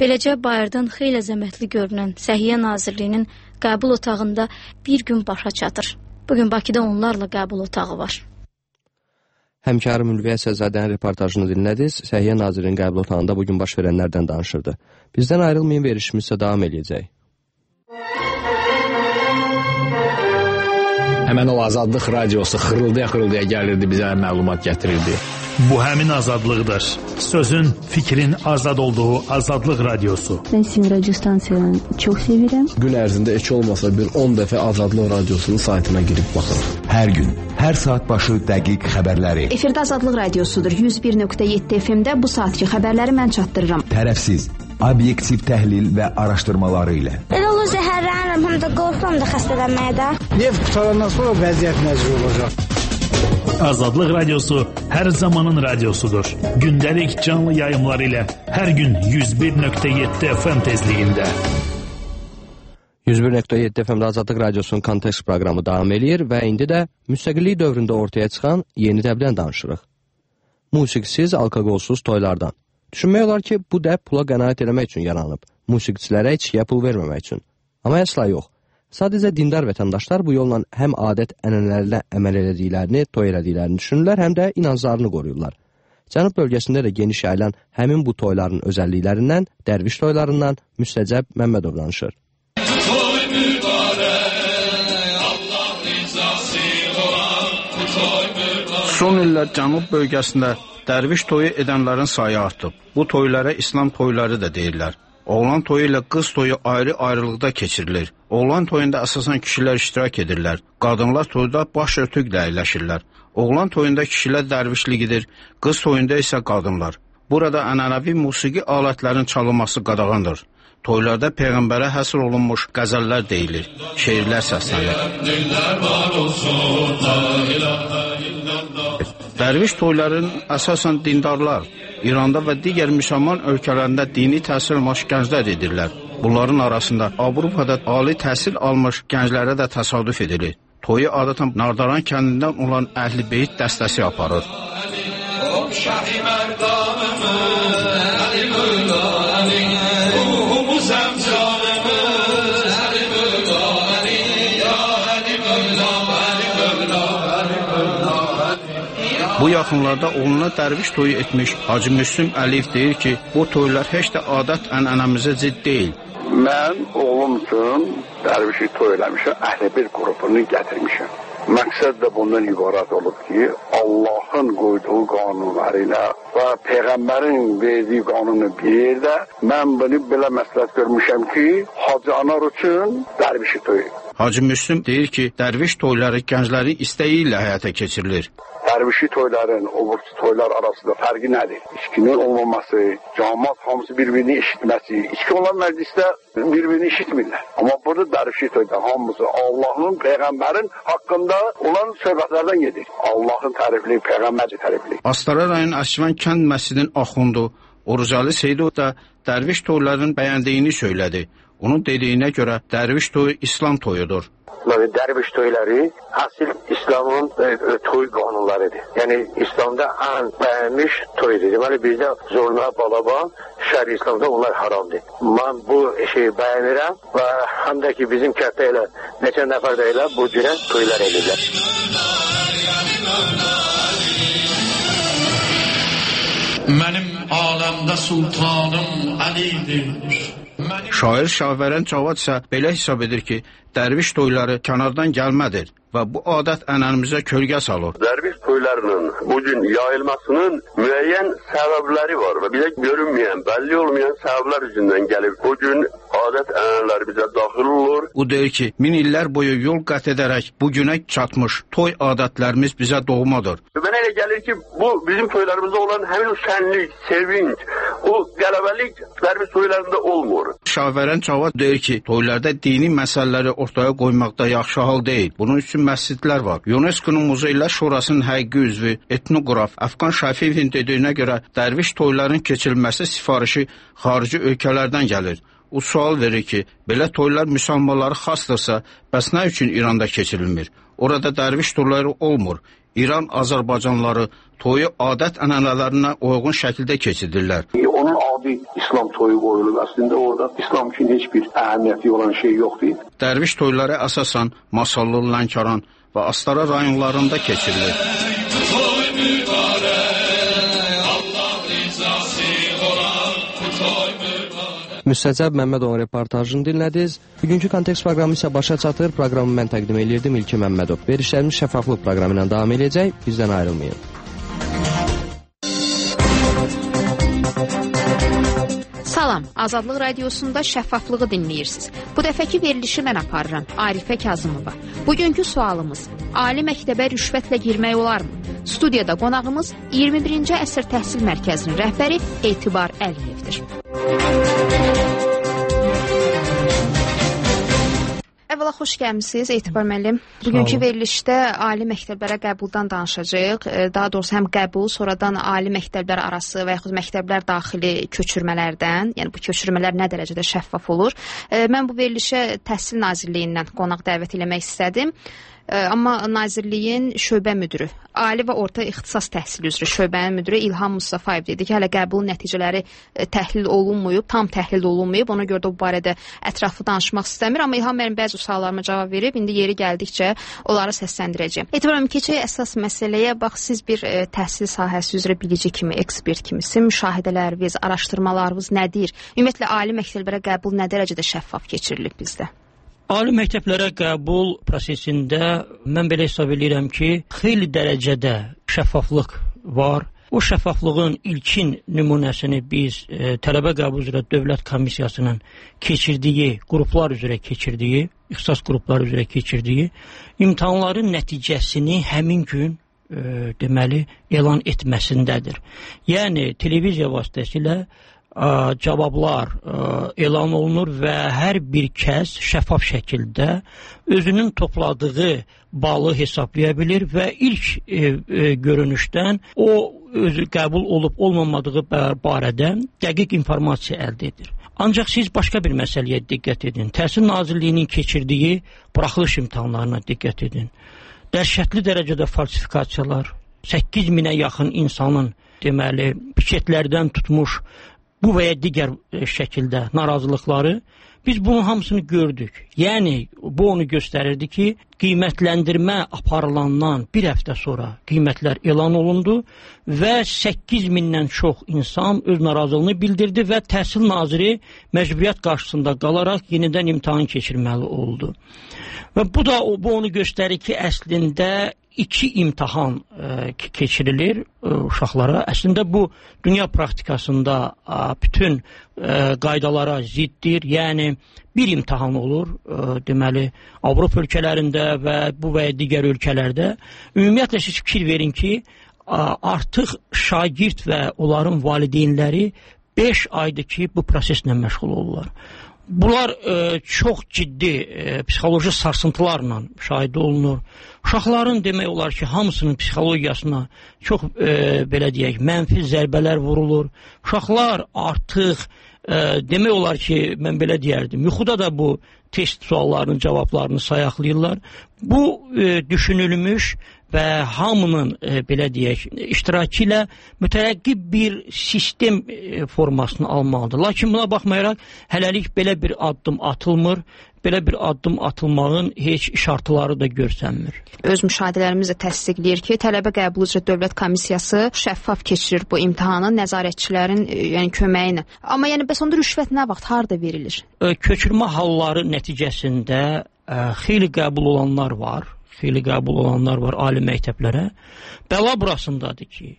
Speaker 10: Beləcə Bayırdan xeyli əzəmətli görünən Səhiyyə Nazirliyinin qəbul otağında bir gün başa çatır. Bugün Bakıda onlarla qəbul otağı var.
Speaker 6: Həmkarım Ülviyə Səzadənin reportajını dinlədiniz. Səhiyyə Nazirinin qəbul otağında bugün baş verənlərdən danışırdı. Bizdən ayrılmayın, verişimizsə davam edəcək.
Speaker 15: Həmən o Azadlıq radiosu xırıldaya-xırıldaya gəlirdi, bizə məlumat gətirirdi.
Speaker 16: Bu həmin azadlıqdır. Sözün, fikrin azad olduğu Azadlıq radiosu.
Speaker 17: Ben sizin radyo stansiyanı çok sevirəm.
Speaker 15: Gün ərzində heç olmasa bir on dəfə Azadlıq radiosunun saytına girib baxırıq.
Speaker 18: Hər gün, hər saat başı dəqiq xəbərləri.
Speaker 5: Efirdə Azadlıq radiosudur. yüz bir nöqtə yeddi F M-də bu saatki xəbərləri mən çatdırıram.
Speaker 18: Tərəfsiz, obyektiv təhlil və araşdırmaları ilə.
Speaker 19: Elə olur zəhərlənirəm, həm də qorxuram da xəstələnməyə də.
Speaker 20: Neft qutarandan sonra vəziyyət necə olacaq?
Speaker 16: Azadlıq radiosu hər zamanın radiosudur. Gündəlik canlı yayımlar ilə hər gün yüz bir nöqtə yeddi F M tezliyində.
Speaker 6: yüz bir nöqtə yeddi F M-də Azadlıq radiosunun kontekst proqramı davam edir və indi də müstəqillik dövründə ortaya çıxan yeni dəbdən danışırıq. Musiqisiz, alkoqolsuz toylardan. Düşünmək olar ki, bu dəb pula qənaət eləmək üçün yaranıb. Musiqiçilərə içkiyə pul verməmək üçün. Amma əsla yox. Sadəcə dindar vətəndaşlar bu yolla həm adət ənənələrlə əməl elədiklərini, toy elədiklərini düşünürlər, həm də inanclarını qoruyurlar. Cənub bölgəsində də geniş yayılan həmin bu toyların özəlliklərindən, dərviş toylarından Müstəcəb Məmmədov danışır.
Speaker 21: Son illər Cənub bölgəsində dərviş toyu edənlərin sayı artıb. Bu toylara İslam toyları da deyirlər. Oğlan toyu ilə qız toyu ayrı-ayrılıqda keçirilir. Oğlan toyunda əsasən kişilər iştirak edirlər. Qadınlar toyda baş örtüklə əyləşirlər. Oğlan toyunda kişilər dərvişlik edir, qız toyunda isə qadınlar. Burada ənənəvi musiqi alətlərin çalınması qadağandır. Toylarda Peyğəmbərə həsr olunmuş qəzəllər deyilir, şeirlər səslənir. Dərviş toyların əsasən dindarlar, İranda və digər müsəlman ölkələrində dini təhsil almış gənclər edirlər. Bunların arasında Avropada ali təhsil almış gənclərə də təsadüf edilir. Toyu adətən Nardaran kəndindən olan Əhl-i Beyt dəstəsi aparır. Bu yaxınlarda oğluna dərviş toyu etmiş Hacı Müslüm Əliyev deyir ki, bu toylar heç də adət ənənəmizə zidd deyil.
Speaker 28: Mən oğlum üçün dərvişi toy eləmişəm, Əhl-i Beyt qrupunu gətirmişəm. Məqsəd də bundan ibarət olub ki, Allahın qoyduğu qanunları ilə və Peyğəmbərin verdiyi qanunu bir yerdə mən bunu belə məsləhət görmüşəm ki, Hacı Anar üçün dərvişi toyu.
Speaker 21: Hacı Müslüm deyir ki, dərviş toyları gənclərin istəyi ilə həyata keçirilir.
Speaker 28: Dərvişi toyların, oburcu toylar arasında fərqi nədir? İçkinin olmaması, cəmaət hamısı bir-birini eşitməsi. İçki olan məclisdə bir-birini eşitmirlər. Amma burada dərvişi toyda hamısı Allahın, Peyğəmbərin haqqında olan söhbətlərdən gedir. Allahın tərifli, Peyğəmbərci tərifli.
Speaker 21: Astara rayon Əsvan kənd məscidinin axundu Orucalı Seydov da dərviş toyların bəyəndiyini söylədi. Onun dediyinə görə dərviş toyu İslam toyudur.
Speaker 28: Dərviş toyları asil İslamın e, toy qanunlarıdır. Yəni İslamda ən bəyənmiş toydur. Deməli bizdə zorla, balaba, şəri İslamda onlar haramdır. Mən bu şeyi bəyənirəm və həm də ki bizim kətdə ilə neçə nəfər də ilə bu cürə toylar edirlər.
Speaker 21: Mənim aləmdə sultanım Əlidir. Şair Şahvərən Cavad isə belə hesab edir ki, dərviş toyları kənardan gəlmədir və bu adət ənənəmizə kölgə salır.
Speaker 28: Dərviş toylarının bugün yayılmasının müəyyən səbəbləri var və bizə görünməyən, bəlli olmayan səbəblər üzündən gəlib. Bugün adət ənənələri bizə daxil olur.
Speaker 21: O deyir ki, min illər boyu yol qət edərək bugünə çatmış toy adətlərimiz bizə doğmadır.
Speaker 28: Mənə elə gəlir ki, bu bizim toylarımızda olan həmin o şənlik, sevinç, o qələbəlik dərviş toylarında olmur.
Speaker 21: Şahvərən Cavad deyir ki, toylarda dini məsələləri ortaya qoymaqda yaxşı hal deyil. Bunun üçün məscidlər var. UNESCO-nun Muzeylər Şurasının həqiqi üzvü, etnoqraf Əfqan Şəfiyevin dediyinə görə dərviş toyların keçirilməsi sifarişi xarici ölkələrdən gəlir. O sual verir ki, belə toylar müsəlmanları xasdırsa, bəs nə üçün İranda keçirilmir? Orada dərviş toyları olmur. İran Azərbaycanlıları toyu adət-ənənələrinə uyğun şəkildə keçirirlər.
Speaker 28: Onun adi İslam toyu qoyulur. Əslində orada İslam üçün heç bir əhəmiyyəti olan şey yoxdur.
Speaker 21: Dərviş toyları əsasən Masallı, Lənkəran və Astara rayonlarında keçirilir.
Speaker 6: Müstəcəb Məmmədovun reportajını dinlədiniz. Bugünkü kontekst proqramı isə başa çatır. Proqramı mən təqdim edirdim İlki Məmmədov. Verişlərimiz şəffaflıq proqramı ilə davam edəcək. Bizdən ayrılmayın.
Speaker 2: Salam, Azadlıq Radiosunda şəffaflığı dinləyirsiniz. Bu dəfəki verilişi mən aparıram, Arifə Kazımova. Bugünkü sualımız, ali məktəbə rüşvətlə girmək olarmı? Studiyada qonağımız iyirmi birinci əsr təhsil mərkəzinin rəhbəri Etibar Əliyevdir. Əvvəla xoş gəlmisiniz Etibar müəllim. Bugünkü verilişdə ali məktəblərə qəbuldan danışacağıq. Daha doğrusu həm qəbul, sonradan ali məktəblər arası və yaxud məktəblər daxili köçürmələrdən, yəni bu köçürmələr nə dərəcədə şəffaf olur. Mən bu verilişə Təhsil Nazirliyindən qonaq dəvət eləmək istədim. Amma Nazirliyin şöbə müdürü, ali və orta ixtisas təhsili üzrə şöbənin müdürü İlham Mustafayev dedi ki, hələ qəbul nəticələri təhlil olunmayıb, tam təhlil olunmayıb. Ona görə də bu barədə ətraflı danışmaq istəmir. Amma İlham mənim bəzi suallarıma cavab verib. İndi yeri gəldikcə onları səsləndirəcəm. Etibarım, keçək əsas məsələyə. Bax, siz bir e, təhsil sahəsi üzrə bilici kimi, ekspert kimisi, müşahidələriniz, araşdırmalarınız nədir? Ümumiyyətlə, ali məktəblərə qəbul nə dərəcədə şəffaf keçirilib bizdə?
Speaker 3: Ali məktəblərə qəbul prosesində mən belə hesab edirəm ki, xeyli dərəcədə şəffaflıq var. O şəffaflığın ilkin nümunəsini biz e, tələbə qəbul üzrə Dövlət Komissiyasının keçirdiyi, qruplar üzrə keçirdiyi, ixtisas qrupları üzrə keçirdiyi imtahanların nəticəsini həmin gün e, deməli elan etməsindədir. Yəni televiziya vasitəsilə Ə, cavablar ə, elan olunur və hər bir kəs şəffaf şəkildə özünün topladığı balı hesablaya bilir və ilk e, e, görünüşdən o özü qəbul olub olmamadığı barədə dəqiq informasiya əldə edir. Ancaq siz başqa bir məsələyə diqqət edin. Təhsil Nazirliyinin keçirdiyi buraxılış imtahanlarına diqqət edin. Dəhşətli dərəcədə falsifikasiyalar, səkkiz minə yaxın insanın deməli piketlərdən tutmuş bu və ya digər şəkildə narazılıqları biz bunun hamısını gördük. Yəni bu onu göstərirdi ki, qiymətləndirmə aparılandan bir həftə sonra qiymətlər elan olundu və səkkiz mindən çox insan öz narazılığını bildirdi və Təhsil Naziri məcburiyyət qarşısında qalaraq yenidən imtahan keçirməli oldu. Və bu da bu onu göstərir ki, əslində iki imtahan e, keçirilir e, uşaqlara. Əslində bu dünya praktikasında e, bütün e, qaydalara ziddir. Yəni bir imtahan olur, e, deməli Avropa ölkələrində və bu və digər ölkələrdə. Ümumiyyətlə siz fikir verin ki, e, artıq şagird və onların valideynləri beş aydır ki, bu proseslə məşğul olurlar. Bunlar e, çox ciddi e, psixoloji sarsıntılarla müşahidə olunur. Uşaqların demək olar ki, hamısının psixologiyasına çox e, belə deyək, mənfi zərbələr vurulur. Uşaqlar artıq e, demək olar ki, mən belə deyərdim, yuxuda da bu test suallarının cavablarını sayaqlayırlar. Bu e, düşünülmüş və hamının e, belə deyək, iştirakı ilə mütərəqqib bir sistem e, formasını almalıdır. Lakin buna baxmayaraq hələlik belə bir addım atılmır. Belə bir addım atılmağın heç işartıları da görsənmir.
Speaker 2: Öz müşahidələrimiz də təsdiqləyir ki, tələbə qəbulu üzrə Dövlət Komissiyası şəffaf keçirir bu imtahanı nəzarətçilərin e, yəni köməyi ilə. Amma yəni bəs onda rüşvət nə vaxt, harda verilir?
Speaker 3: E, köçürmə halları nəticəsində e, xeyli qəbul olanlar var. Xeyli qəbul olanlar var ali məktəblərə. Bəla burasındadır ki,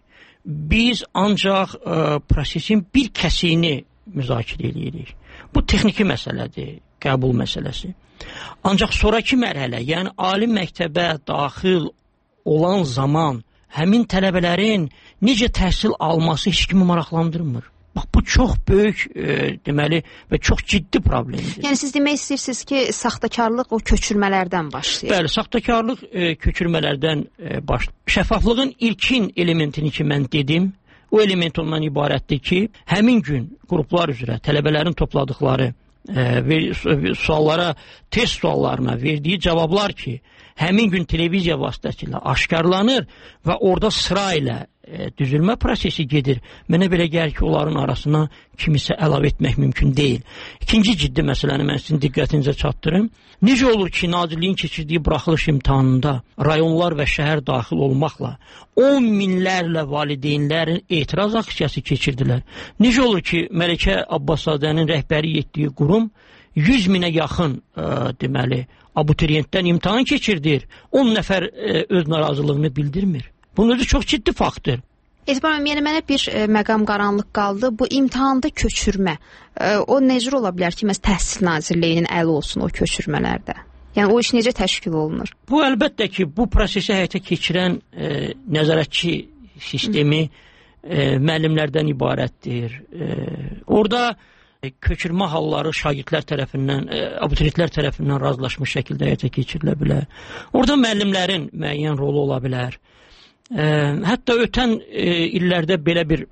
Speaker 3: biz ancaq e, prosesin bir kəsiyini müzakirə edirik. Bu texniki məsələdir, qəbul məsələsi. Ancaq sonraki mərhələ, yəni ali məktəbə daxil olan zaman həmin tələbələrin necə təhsil alması heç kimi maraqlandırmır. Bax, bu çox böyük, e, deməli, və çox ciddi problemdir.
Speaker 2: Yəni, siz demək istəyirsiniz ki, saxtakarlıq o köçürmələrdən başlayır.
Speaker 3: Bəli, saxtakarlıq e, köçürmələrdən e, başlayır. Şəffaflığın ilkin elementini ki, mən dedim, o element ondan ibarətdir ki, həmin gün qruplar üzrə tələbələrin topladıqları e, suallara, test suallarına verdiyi cavablar ki, həmin gün televiziya vasitəsilə aşkarlanır və orada sıra ilə e, düzülmə prosesi gedir. Mənə belə gəlir ki, onların arasına kimisə əlavə etmək mümkün deyil. İkinci ciddi məsələni mən sizin diqqətinizə çatdırım. Necə olur ki, Nazirliyin keçirdiyi buraxılış imtahanında rayonlar və şəhər daxil olmaqla on minlərlə valideynlərin etiraz aksiyası keçirdilər. Necə olur ki, Məlikə Abbaszadənin rəhbəri etdiyi qurum yüz minə yaxın ə, deməli, abituriyentdən imtahan keçirdir. on nəfər ə, öz narazılığını bildirmir. Bunun özü çox ciddi faktdır.
Speaker 2: Etibar müəllim, yəni mənə bir ə, məqam qaranlıq qaldı. Bu imtahanda köçürmə, ə, o necə ola bilər ki, məsələn, Təhsil Nazirliyinin əli olsun o köçürmələrdə? Yəni o iş necə təşkil olunur? Bu
Speaker 3: əlbəttə ki, bu prosesi həyata keçirən ə, nəzarətçi sistemi ə, müəllimlərdən ibarətdir. Ə, orada köçürmə halları şagirdlər tərəfindən, abituriyentlər tərəfindən razılaşmış şəkildə həyata keçirilə bilər. Orada müəllimlərin müəyyən rolu ola bilər. Ə, hətta ötən ə, illərdə belə bir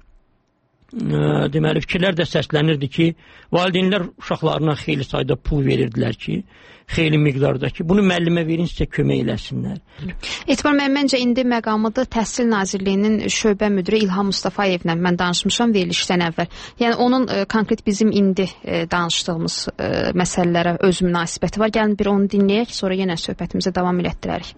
Speaker 3: ə, deməli fikirlər də səslənirdi ki, valideynlər uşaqlarına xeyli sayda pul verirdilər ki, xeyli miqdarda ki, bunu müəllimə verin, sizə kömək eləsinlər.
Speaker 2: Etibar müəllim, məncə indi məqamıdır Təhsil Nazirliyinin şöbə müdiri İlham Mustafayevlə mən danışmışam verilişdən əvvəl. Yəni onun ə, konkret bizim indi ə, danışdığımız ə, məsələlərə öz münasibəti var. Gəlin bir onu dinləyək, sonra yenə söhbətimizə davam elətdirərik.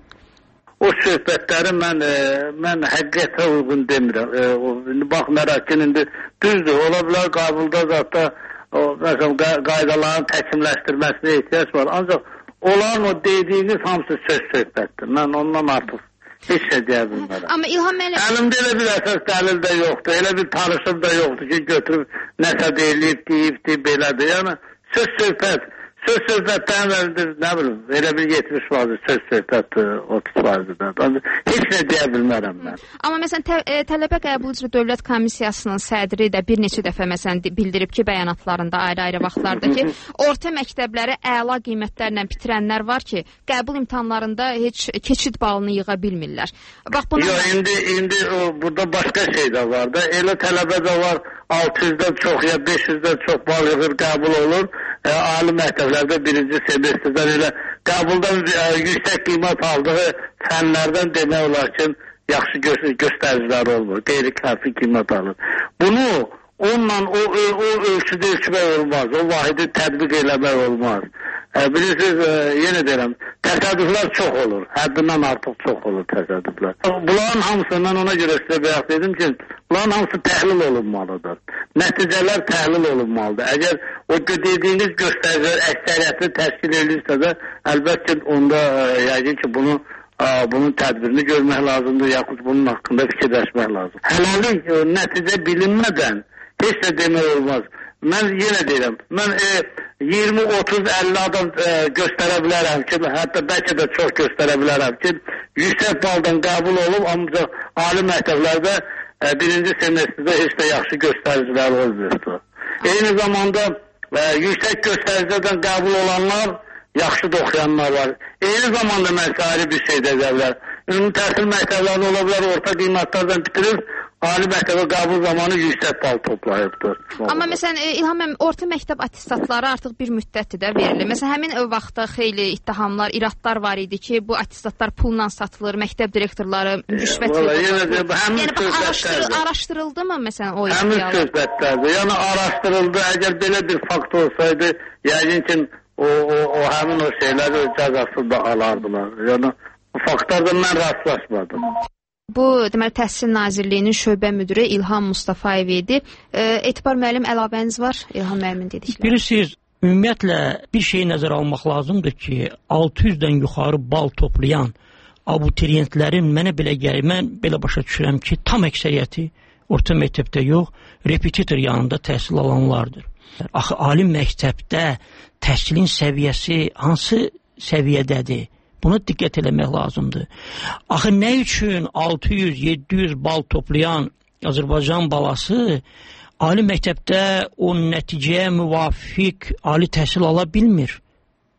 Speaker 28: O söhbətləri mən e, mən həqiqətə uyğun demirəm. E, o, baxmayaraq ki, indi düzdür, ola bilər qəbulda zətdə o məsələn qaydaların təkmilləşdirməsinə ehtiyac var. Ancaq onların o dediyiniz hamısı söz söhbətdir. Mən ondan artıq heç şey deyə bilmərəm.
Speaker 2: Amma İlham müəllim,
Speaker 28: əlimdə elə bir əsas dəlil də yoxdur, elə bir tanışım da yoxdur ki, götürüb nəsə deyilib, deyibdir, belədir. Yəni söz söhbət Söz söhbətdən verilir, nə bilim, elə bir yetmiş faiz söz söhbətdir, otuz faizdir. Heç nə deyə bilmərəm mən.
Speaker 2: Amma məsələn, tə, e, Tələbə Qəbul üzrə Dövlət Komissiyasının sədri də bir neçə dəfə məsələn bildirib ki, bəyanatlarında ayrı-ayrı vaxtlarda ki, orta məktəbləri əla qiymətlərlə bitirənlər var ki, qəbul imtahanlarında heç keçid balını yığa bilmirlər. Bax buna
Speaker 28: Yox, indi indi o, burada başqa şey də var da. Elə tələbə də var, altı yüzdən çox ya beş yüzdən çox bal yığır, qəbul olur. E, ali məktəblərdə birinci semestrdən elə qəbuldan e, yüksək qiymət aldığı fənlərdən demək olar ki, yaxşı gö göstəriciləri olmur, qeyri-kafi qiymət alır. Bunu onunla o, o, o ölçüdə ölçmək olmaz, o vahidi tətbiq eləmək olmaz. E, bilirsiniz, e, yenə deyirəm, təsadüflər çox olur, həddindən artıq çox olur təsadüflər. Bunların hamısı, mən ona görə sizə bayaq dedim ki, bunların hamısı təhlil olunmalıdır. Nəticələr təhlil olunmalıdır. Əgər o dediyiniz göstəricilər əksəriyyətini təşkil edirsə də, əlbəttə onda e, yəqin ki, bunu e, bunun tədbirini görmək lazımdır, yaxud bunun haqqında fikirləşmək lazım. Hələlik e, nəticə bilinmədən heç də demək olmaz. Mən yenə deyirəm, mən e, iyirmi, otuz, əlli adam e, göstərə bilərəm ki, hətta bəlkə də çox göstərə bilərəm ki, yüksək baldan qəbul olub, ancaq ali məktəblərdə e, birinci semestrdə heç də yaxşı göstəricilər olmuyordu. Eyni zamanda e, yüksək göstəricilərdən qəbul olanlar yaxşı da oxuyanlar var. Eyni zamanda mən ayrı bir şey deyə bilər. Ümumi təhsil məktəblərində ola bilər, orta qiymətlərdən bitirir, ali məktəbə qəbul zamanı yüksək bal toplayıbdır.
Speaker 2: Amma məsələn, İlham müəllim, orta məktəb attestatları artıq bir müddətdir də verilir. Məsələn, həmin o vaxtda xeyli ittihamlar, iradlar var idi ki, bu attestatlar pulla satılır, məktəb direktorları rüşvət verir. Yəni, araşdırıl, araşdırıldı mı məsələn o
Speaker 28: iddialar? Həmin söhbətlərdir. Yəni, araşdırıldı. Əgər belə bir fakt olsaydı, yəqin ki, o, o, o həmin o şeyləri cəzasında alardılar. Yəni, bu faktlarda mən rastlaşmadım.
Speaker 2: Bu, deməli, Təhsil Nazirliyinin şöbə müdiri İlham Mustafayev idi. E, Etibar müəllim, əlavəniz var İlham müəllimin dedikləri?
Speaker 3: Bilirsiniz, ümumiyyətlə bir şeyi nəzərə almaq lazımdır ki, altı yüzdən yuxarı bal toplayan abituriyentlərin mənə belə gəlir, mən belə başa düşürəm ki, tam əksəriyyəti orta məktəbdə yox, repetitor yanında təhsil alanlardır. Axı, ali məktəbdə təhsilin səviyyəsi hansı səviyyədədir? Buna diqqət eləmək lazımdır. Axı, nə üçün altı yüz yeddi yüz bal toplayan Azərbaycan balası ali məktəbdə o nəticəyə müvafiq ali təhsil ala bilmir?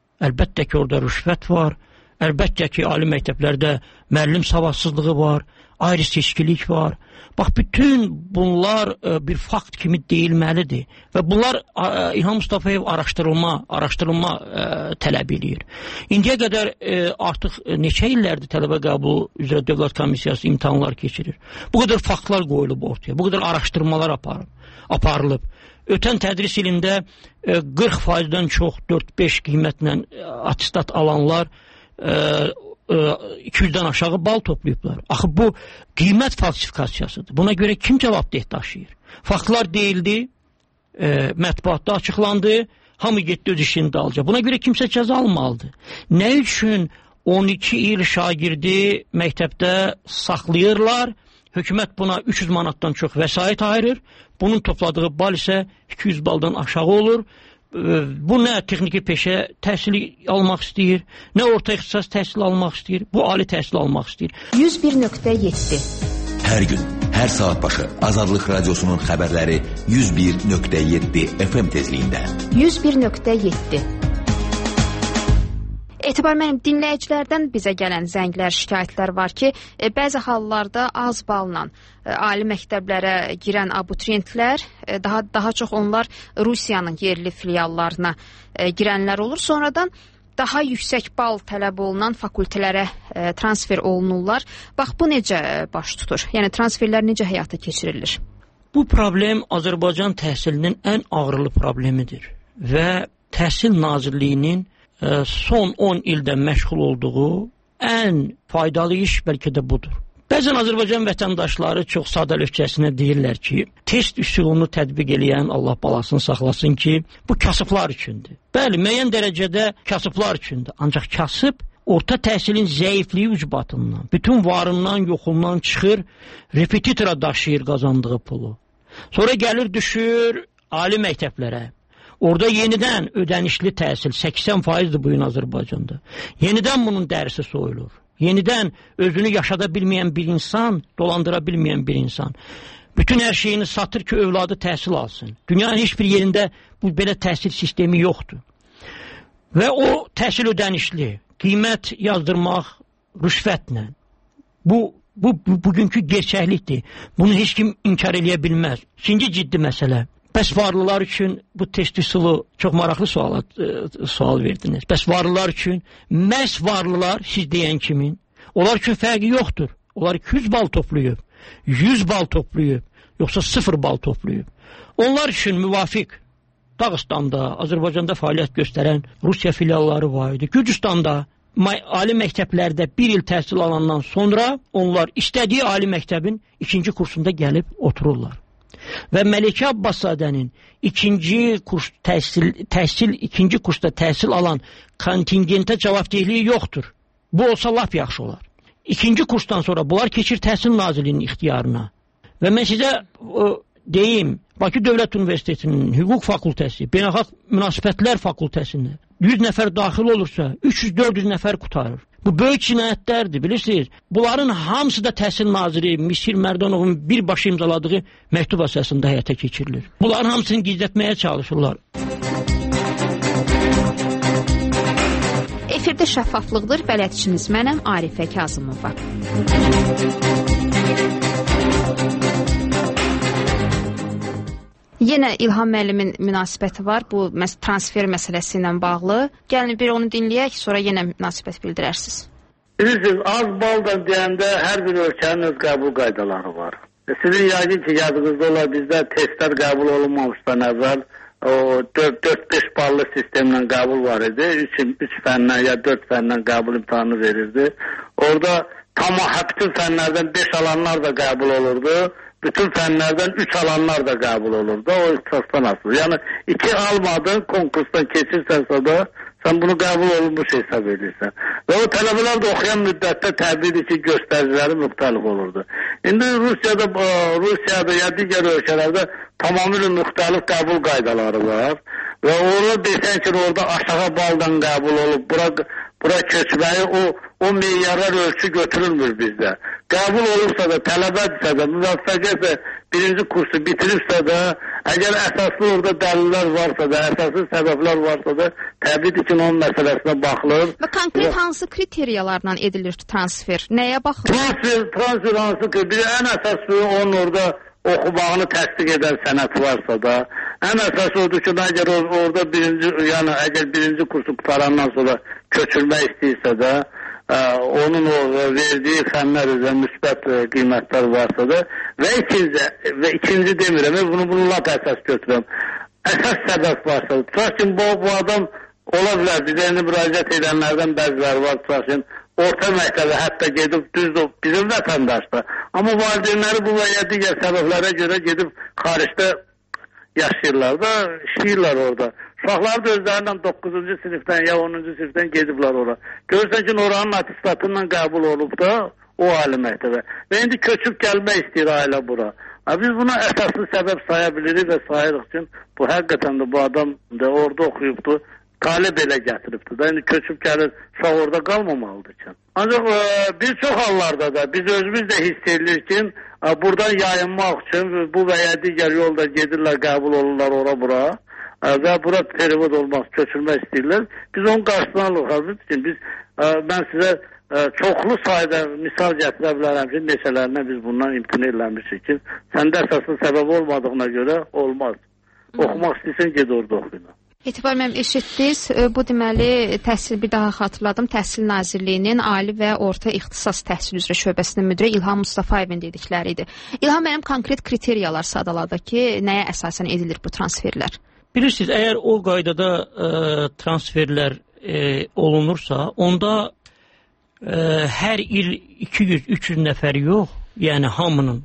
Speaker 3: Əlbəttə ki, orada rüşvət var. Əlbəttə ki, ali məktəblərdə müəllim savadsızlığı var. ayrı-seçkilik var. Bax, bütün bunlar e, bir fakt kimi deyilməlidir və bunlar e, İlham Mustafayev araşdırılma, araşdırılma e, tələb edir. İndiyə qədər e, artıq neçə illərdir tələbə qəbulu üzrə Dövlət Komissiyası imtahanlar keçirir. Bu qədər faktlar qoyulub ortaya, bu qədər araşdırmalar aparıb, aparılıb. Ötən tədris ilində e, qırx faizdən çox dörd beş qiymətlə e, atestat alanlar e, iki yüzdən aşağı bal toplayıblar. Axı bu qiymət falsifikasiyasıdır. Buna görə kim cavabdeh daşıyır? Faktlar deyildi, e, mətbuatda açıqlandı, hamı getdi öz işini dalca. Buna görə kimsə cəza almalıdır. Nə üçün on iki il şagirdi məktəbdə saxlayırlar, hökumət buna üç yüz manatdan çox vəsait ayırır, bunun topladığı bal isə iki yüz baldan aşağı olur. Bu nə texniki peşə təhsili almaq istəyir, nə orta ixtisas təhsili almaq istəyir, bu ali təhsili almaq istəyir.
Speaker 5: yüz bir nöqtə yeddi
Speaker 18: Hər gün, hər saat başı Azadlıq Radiosunun xəbərləri yüz bir nöqtə yeddi F M tezliyində.
Speaker 5: yüz bir nöqtə yeddi
Speaker 2: Etibar mənim dinləyicilərdən bizə gələn zənglər, şikayətlər var ki, e, bəzi hallarda az balla e, ali məktəblərə girən abituriyentlər, e, daha daha çox onlar Rusiyanın yerli filiallarına e, girənlər olur. Sonradan daha yüksək bal tələb olunan fakültələrə e, transfer olunurlar. Bax, bu necə e, baş tutur? Yəni transferlər necə həyata keçirilir?
Speaker 3: Bu problem Azərbaycan təhsilinin ən ağırlı problemidir və Təhsil Nazirliyinin son on ildə məşğul olduğu ən faydalı iş bəlkə də budur. Bəzən Azərbaycan vətəndaşları çox sadəlövhcəsinə deyirlər ki, test üsulunu tətbiq eləyən Allah balasını saxlasın ki, bu kasıblar üçündür. Bəli, müəyyən dərəcədə kasıblar üçündür. Ancaq kasıb orta təhsilin zəifliyi ucbatından, bütün varından, yoxundan çıxır, repetitora daşıyır qazandığı pulu. Sonra gəlir, düşür ali məktəblərə. Orada yenidən ödənişli təhsil səksən faizdir bu gün Azərbaycanda. Yenidən bunun dərsi soyulur. Yenidən özünü yaşada bilməyən bir insan, dolandıra bilməyən bir insan bütün hər şeyini satır ki, övladı təhsil alsın. Dünyanın heç bir yerində bu belə təhsil sistemi yoxdur. Və o təhsil ödənişli, qiymət yazdırmaq rüşvətlə. Bu, bu, bu bugünkü gerçəklikdir. Bunu heç kim inkar eləyə bilməz. İkinci ciddi məsələ. Bəs varlılar üçün bu test üsulu çox maraqlı sual, e, sual verdiniz. Bəs varlılar üçün, məhz varlılar siz deyən kimin, onlar üçün fərqi yoxdur. Onlar iki yüz bal toplayıb, yüz bal toplayıb, yoxsa sıfır bal toplayıb. Onlar üçün müvafiq Dağıstanda, Azərbaycanda fəaliyyət göstərən Rusiya filialları var idi. Gürcüstanda ali məktəblərdə bir il təhsil alandan sonra onlar istədiyi ali məktəbin ikinci kursunda gəlib otururlar. Və Məlikə Abbaszadənin ikinci kurs təhsil, təhsil ikinci kursda təhsil alan kontingentə cavabdehliyi yoxdur. Bu olsa lap yaxşı olar. İkinci kursdan sonra bunlar keçir Təhsil Nazirliyinin ixtiyarına. Və mən sizə o, deyim, Bakı Dövlət Universitetinin Hüquq Fakültəsi, Beynəlxalq Münasibətlər Fakültəsində yüz nəfər daxil olursa, üç yüz dörd yüz nəfər qutarır. Bu böyük cinayətlərdir, bilirsiniz. Bunların hamısı da Təhsil Naziri Misir Mərdanovun birbaşa imzaladığı məktub əsasında həyata keçirilir. Bunların hamısını gizlətməyə çalışırlar.
Speaker 2: Efirdə şəffaflıqdır, bələdçiniz mənəm, Arifə Kazımova. Yenə İlham müəllimin münasibəti var bu transfer məsələsi ilə bağlı. Gəlin bir onu dinləyək, sonra yenə münasibət bildirərsiniz.
Speaker 28: Bilirsiniz, az baldan deyəndə hər bir ölkənin öz qəbul qaydaları var. Sizin yəqin ki, yadınızda olar, bizdə testlər qəbul olunmamışdan əvvəl o dörd beş ballı sistemlə qəbul var idi. üç fəndən ya dörd fəndən qəbul imtahanı verirdi. Orada tamam bütün fənlərdən beş alanlar da qəbul olurdu. Bütün fənlərdən üç alanlar da qəbul olurdu. O ixtisasdan asılı. Yəni iki almadın, konkursdan keçirsənsə də sən bunu qəbul olunmuş hesab edirsən. Və o tələbələr də oxuyan müddətdə təbii ki, göstəriciləri müxtəlif olurdu. İndi Rusiyada, Rusiyada ya digər ölkələrdə tamamilə müxtəlif qəbul qaydaları var. Və orada desən ki, orada aşağı baldan qəbul olub, bura, bura köçməyi o, o milyarlar ölçü götürülmür bizdə. Qəbul olursa da, tələbədirsə də, müvəffəqiyyətlə birinci kursu bitiribsə də, əgər əsaslı orada dəlillər varsa da, əsaslı səbəblər varsa da, təbliğ ki, onun məsələsinə baxılır.
Speaker 2: Və konkret və hansı kriteriyalarla edilir transfer? Nəyə baxılır?
Speaker 28: Transfer, transfer hansı ki, bir ən əsaslı onun orada oxumağını təsdiq edən sənət varsa da, ən əsas odur ki, əgər orada birinci, yəni əgər birinci kursu qutarandan sonra köçürmək istəyirsə də, ə, onun o verdiyi fənlər üzrə müsbət qiymətlər varsa da və ikinci, və ikinci demirəm, bunu bunu lap əsas götürürəm. Əsas səbəb varsa, tutaq bu, bu adam ola bilər, bizə indi müraciət edənlərdən bəziləri var, tutaq ki, orta məktəbə hətta gedib, düzdür, bizim vətəndaşda. Amma valideynləri bu və ya digər səbəblərə görə gedib xaricdə yaşayırlar da, işləyirlər orada. Uşaqlar da özlərindən doqquzuncu sinifdən ya onuncu sinifdən gediblər ora. Görürsən ki, oranın atestatından qəbul olub da o ali məktəbə. Və indi köçüb gəlmək istəyir ailə bura. Biz buna əsaslı səbəb saya bilirik və sayırıq ki, bu həqiqətən də bu adam da orada oxuyubdur. Qalib elə gətiribdir da, indi köçüb gəlir, uşaq orada qalmamalıdır ki. Ancaq e, bir çox hallarda da biz özümüz də hiss edilir ki, e, buradan yayınmaq üçün bu və ya digər yolda gedirlər, qəbul olurlar ora-bura e, və bura perivod olmaq, köçürmək istəyirlər. Biz onun qarşısına alırıq ki, biz, e, mən sizə e, çoxlu sayda misal gətirə bilərəm ki, neçələrinə biz bundan imtina eləmişik ki, səndə əsaslı səbəb olmadığına görə olmaz. Oxumaq istəyirsən, ged orada oxuyun.
Speaker 2: Etibar mənim eşitdiniz, bu deməli təhsil, bir daha xatırladım, Təhsil Nazirliyinin Ali və Orta İxtisas Təhsil üzrə şöbəsinin müdiri İlham Mustafayevin dedikləri idi. İlham mənim konkret kriteriyalar sadaladı ki, nəyə əsasən edilir bu transferlər?
Speaker 3: Bilirsiniz, əgər o qaydada ə, transferlər ə, olunursa, onda ə, hər il iki yüz üç yüz nəfər yox, yəni hamının,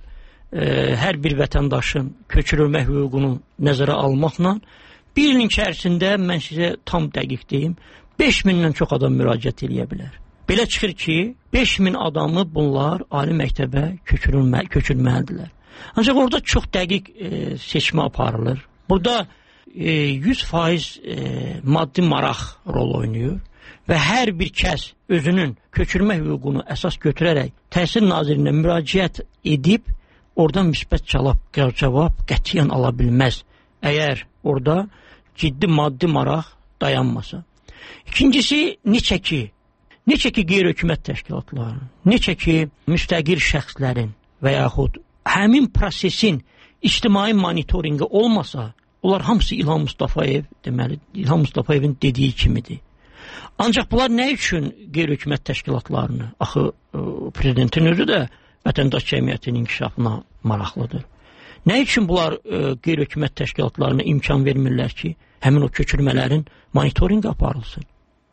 Speaker 3: ə, hər bir vətəndaşın köçürülmə hüququnu nəzərə almaqla bir ilin içərisində, mən sizə tam dəqiq deyim, beş mindən çox adam müraciət edə bilər. Belə çıxır ki, beş min adamı bunlar ali məktəbə köçürülmə, köçürməlidirlər. Ancaq orada çox dəqiq e, seçmə aparılır. Burada e, yüz faiz e, maddi maraq rol oynayır və hər bir kəs özünün köçürmə hüququnu əsas götürərək Təhsil Nazirinə müraciət edib, oradan müsbət cavab qətiyyən ala bilməz. Əgər orada ciddi maddi maraq dayanmasa. İkincisi, neçə ki, neçə ki qeyri-hökumət təşkilatları, neçə ki müstəqil şəxslərin və yaxud həmin prosesin ictimai monitorinqi olmasa, onlar hamısı İlham Mustafayev, deməli, İlham Mustafayevin dediyi kimidir. Ancaq bunlar nə üçün qeyri-hökumət təşkilatlarını, axı prezidentin özü də vətəndaş cəmiyyətinin inkişafına maraqlıdır. Nə üçün bunlar e, qeyri-hökumət təşkilatlarına imkan vermirlər ki, həmin o köçürmələrin monitorinq aparılsın?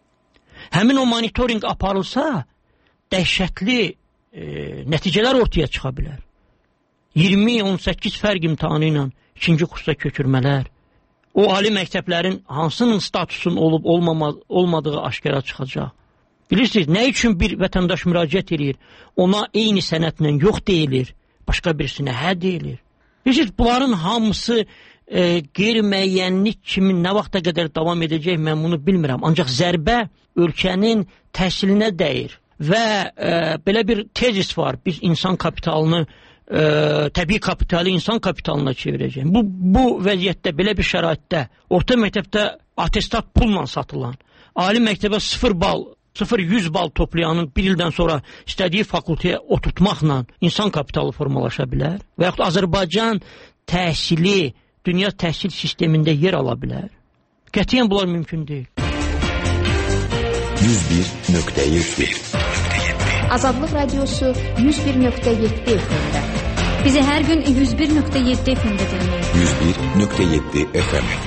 Speaker 3: Həmin o monitorinq aparılsa, dəhşətli e, nəticələr ortaya çıxa bilər. iyirmi on səkkiz fərq imtahanı ilə ikinci kursda köçürmələr, o ali məktəblərin hansının statusun olub olmama, olmadığı aşkara çıxacaq. Bilirsiniz, nə üçün bir vətəndaş müraciət edir, ona eyni sənədlə yox deyilir, başqa birisinə hə deyilir. Bilirsiniz, bunların hamısı e, qeyri-müəyyənlik kimi nə vaxta qədər davam edəcək, mən bunu bilmirəm. Ancaq zərbə ölkənin təhsilinə dəyir və e, belə bir tezis var, biz insan kapitalını, e, təbii kapitalı insan kapitalına çevirəcək. Bu, bu vəziyyətdə, belə bir şəraitdə, orta məktəbdə atestat pulla satılan, ali məktəbə sıfır bal, sıfır yüz bal toplayanın bir ildən sonra istədiyi fakültəyə oturtmaqla insan kapitalı formalaşa bilər və yaxud Azərbaycan təhsili dünya təhsil sistemində yer ala bilər. Qətiyyən bunlar mümkün deyil.
Speaker 18: yüz bir nöqtə yeddi
Speaker 5: Azadlıq Radiosu yüz bir nöqtə yeddi F M-də.
Speaker 10: Bizi hər gün yüz bir nöqtə yeddi F M-də dinləyin.
Speaker 18: yüz bir nöqtə yeddi F M.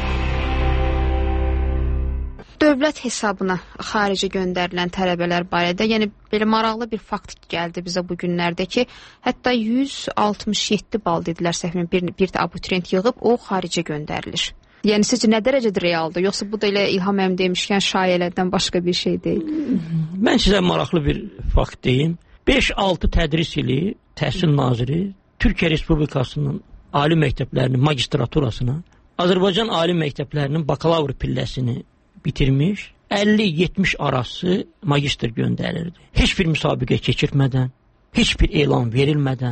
Speaker 2: Dövlət hesabına xarici göndərilən tələbələr barədə, yəni belə maraqlı bir fakt gəldi bizə bu günlərdə ki, hətta yüz altmış yeddi bal dedilər səhvimə bir, bir də abituriyent yığıb, o xaricə göndərilir. Yəni sizcə nə dərəcədə realdır? Yoxsa bu da elə İlham mənim demişkən şayələrdən başqa bir şey deyil?
Speaker 3: Mən sizə maraqlı bir fakt deyim. beş altı tədris ili Təhsil Naziri Türkiyə Respublikasının ali məktəblərinin magistraturasına, Azərbaycan ali məktəblərinin bakalavr pilləsini bitirmiş, əlli yetmiş arası magistr göndərirdi. Heç bir müsabiqə keçirmədən, heç bir elan verilmədən,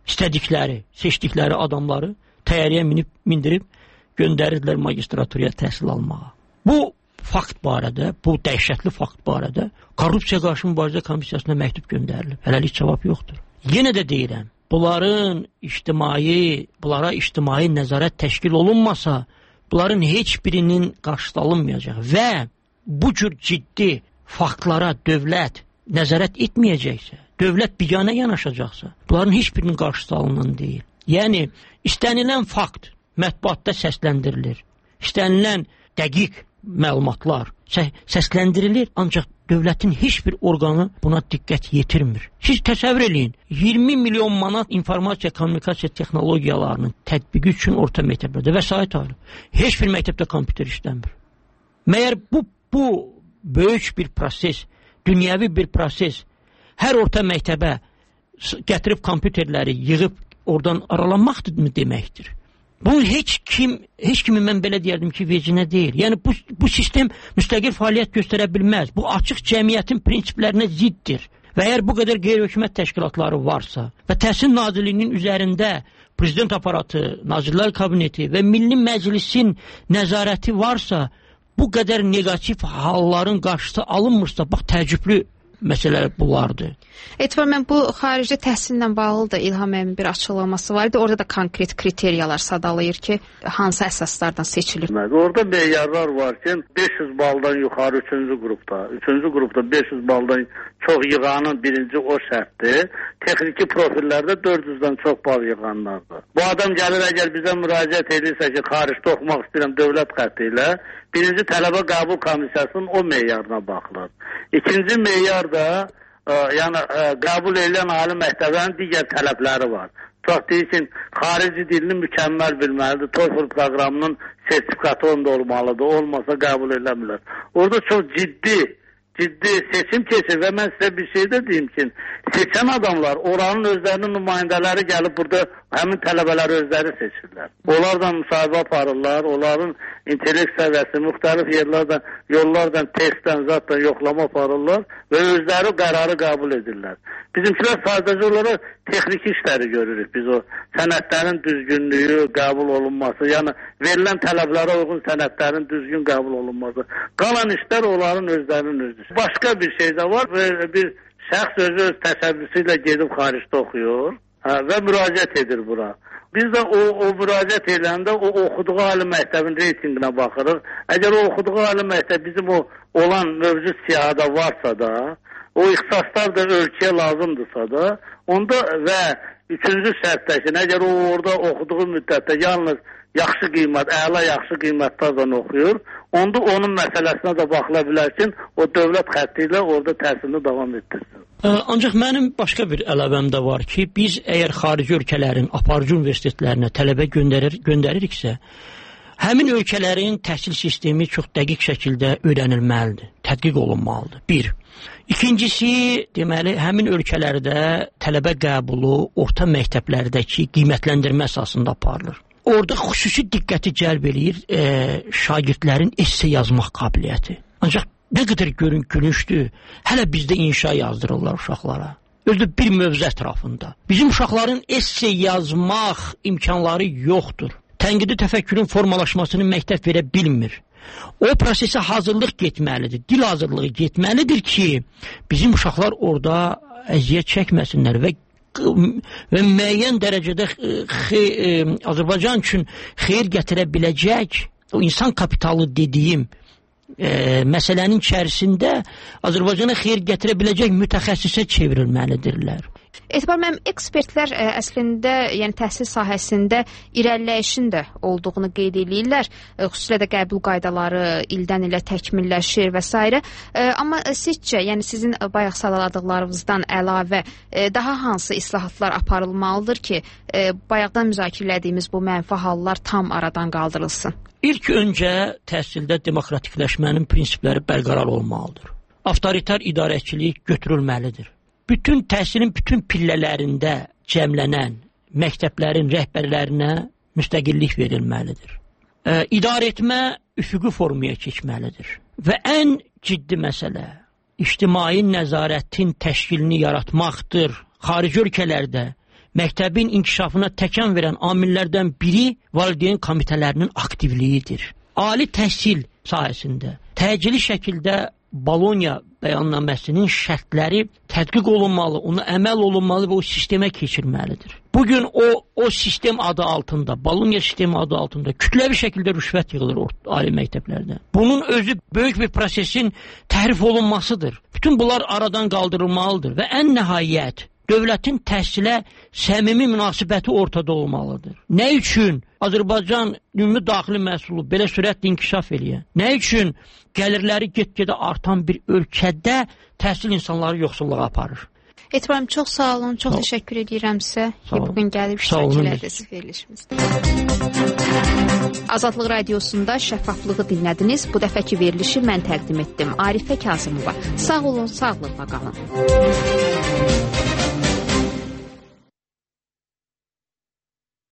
Speaker 3: istədikləri, seçdikləri adamları təyyarəyə minib, mindirib göndərirdilər magistraturaya təhsil almağa. Bu fakt barədə, bu dəhşətli fakt barədə Korrupsiya qarşı mübarizə komissiyasına məktub göndərilib. Hələlik cavab yoxdur. Yenə də deyirəm, bunların ictimai, bunlara ictimai nəzarət təşkil olunmasa, bunların heç birinin qarşısı alınmayacaq və bu cür ciddi faktlara dövlət nəzarət etməyəcəksə, dövlət biganə yanaşacaqsa, bunların heç birinin qarşısı alınan deyil. Yəni, istənilən fakt mətbuatda səsləndirilir, istənilən dəqiq məlumatlar səsləndirilir, ancaq dövlətin heç bir orqanı buna diqqət yetirmir. Siz təsəvvür eləyin, iyirmi milyon manat informasiya kommunikasiya texnologiyalarının tətbiqi üçün orta məktəblərdə vəsait ayrılır. Heç bir məktəbdə kompüter işləmir. Məyər bu, bu böyük bir proses, dünyəvi bir proses hər orta məktəbə gətirib kompüterləri yığıb oradan aralanmaqdır mı deməkdir? Bu heç kim, heç kimi mən belə deyərdim ki, vecinə deyil. Yəni bu, bu sistem müstəqil fəaliyyət göstərə bilməz. Bu açıq cəmiyyətin prinsiplərinə ziddir. Və əgər bu qədər qeyri-hökumət təşkilatları varsa və Təhsil Nazirliyinin üzərində prezident aparatı, Nazirlər Kabineti və Milli Məclisin nəzarəti varsa, bu qədər negativ halların qarşısı alınmırsa, bax təəccüblü məsələlər bunlardır.
Speaker 2: Etibar, mən bu xarici təhsillə bağlı da İlham müəllimin bir açıqlaması var idi. Orada da konkret kriteriyalar sadalayır ki, hansı əsaslardan seçilir.
Speaker 28: Orada meyarlar var ki, beş yüz baldan yuxarı üçüncü qrupda, üçüncü qrupda beş yüz baldan çox yığanın birinci o şərtdir. Texniki profillərdə dörd yüzdən çox bal yığanlardır. Bu adam gəlir, əgər bizə müraciət edirsə ki, xaricdə oxumaq istəyirəm dövlət xətti ilə, birinci tələbə qəbul komissiyasının o meyarına baxılır. İkinci meyar da ə, yəni ə, qəbul edilən ali məktəbənin digər tələbləri var. Çox deyir ki, xarici dilini mükəmməl bilməlidir. TOEFL proqramının sertifikatı onda olmalıdır. Olmasa qəbul edilmirlər. Orada çox ciddi ciddi seçim keçir və mən sizə bir şey də deyim ki, seçən adamlar, oranın özlərinin nümayəndələri gəlib burada həmin tələbələri özləri seçirlər. Onlardan müsahibə aparırlar, onların intellekt səviyyəsi müxtəlif yerlərdən, yollardan, testdən, zatdan yoxlama aparırlar və özləri qərarı qəbul edirlər. Bizimkilər sadəcə olaraq texniki işləri görürük. Biz o sənədlərin düzgünlüyü, qəbul olunması, yəni verilən tələblərə uyğun sənədlərin düzgün qəbul olunması. Qalan işlər onların özlərinin özü. Başqa bir şey də var. Bir şəxs özü öz təşəbbüsü ilə gedib xaricdə oxuyur və müraciət edir bura. Biz də o, o müraciət edəndə o oxuduğu ali məktəbin reytinginə baxırıq. Əgər o oxuduğu ali məktəb bizim o olan mövcud siyahıda varsa da, o ixtisaslar da ölkəyə lazımdırsa da, onda və üçüncü şərtdəkin, əgər o orada oxuduğu müddətdə yalnız yaxşı qiymət, əla yaxşı qiymətlərdən oxuyur, onda onun məsələsinə də baxıla bilər ki, o dövlət xətti ilə orada təhsilini davam etdirsin.
Speaker 3: Ancaq mənim başqa bir əlavəm də var ki, biz əgər xarici ölkələrin aparıcı universitetlərinə tələbə göndərir, göndəririksə, həmin ölkələrin təhsil sistemi çox dəqiq şəkildə öyrənilməlidir, tədqiq olunmalıdır. Bir. İkincisi, deməli, həmin ölkələrdə tələbə qəbulu orta məktəblərdəki qiymətləndirmə əsasında aparılır. Orada xüsusi diqqəti cəlb eləyir e, şagirdlərin esse yazmaq qabiliyyəti. Ancaq nə qədər görün gülüşdür, hələ bizdə inşa yazdırırlar uşaqlara. Özdə bir mövzu ətrafında. Bizim uşaqların esse yazmaq imkanları yoxdur. Tənqidi təfəkkürün formalaşmasını məktəb verə bilmir. O prosesə hazırlıq getməlidir, dil hazırlığı getməlidir ki, bizim uşaqlar orada əziyyət çəkməsinlər və və müəyyən dərəcədə xey, e, Azərbaycan üçün xeyir gətirə biləcək o insan kapitalı dediyim e, məsələnin içərisində Azərbaycana xeyir gətirə biləcək mütəxəssisə çevrilməlidirlər.
Speaker 2: Etibar müəllim, ekspertlər ə, əslində yəni təhsil sahəsində irəliləyişin də olduğunu qeyd edirlər. Xüsusilə də qəbul qaydaları ildən ilə təkmilləşir və s. Ə, amma sizcə, yəni sizin bayaq sadaladıqlarınızdan əlavə ə, daha hansı islahatlar aparılmalıdır ki, ə, bayaqdan müzakirə etdiyimiz bu mənfi hallar tam aradan qaldırılsın?
Speaker 3: İlk öncə təhsildə demokratikləşmənin prinsipləri bərqərar olmalıdır. Avtoritar idarəçilik götürülməlidir. Bütün təhsilin bütün pillələrində cəmlənən məktəblərin rəhbərlərinə müstəqillik verilməlidir. E, idarə etmə üfüqi formaya keçməlidir. Və ən ciddi məsələ ictimai nəzarətin təşkilini yaratmaqdır. Xarici ölkələrdə məktəbin inkişafına təkan verən amillərdən biri valideyn komitələrinin aktivliyidir. Ali təhsil sahəsində təcili şəkildə Bologna bəyannaməsinin şərtləri tədqiq olunmalı, ona əməl olunmalı və o sistemə keçirməlidir. Bugün o o sistem adı altında, Bologna sistemi adı altında kütləvi şəkildə rüşvət yığılır ali məktəblərdə. Bunun özü böyük bir prosesin təhrif olunmasıdır. Bütün bunlar aradan qaldırılmalıdır və ən nəhayət dövlətin təhsilə səmimi münasibəti ortada olmalıdır. Nə üçün Azərbaycan ümumi daxili məhsulu belə sürətlə inkişaf eləyən, nə üçün gəlirləri get-gedə artan bir ölkədə təhsil insanları yoxsulluğa aparır?
Speaker 2: Etibarım, çox sağ olun, çox sağ təşəkkür edirəm sizə ki, bugün gəlib iştirak elədiniz verilişimizdə. Azadlıq Radiosunda şəffaflığı dinlədiniz. Bu dəfəki verilişi mən təqdim etdim. Arifə Kazımova. Sağ olun, sağlıqla qalın.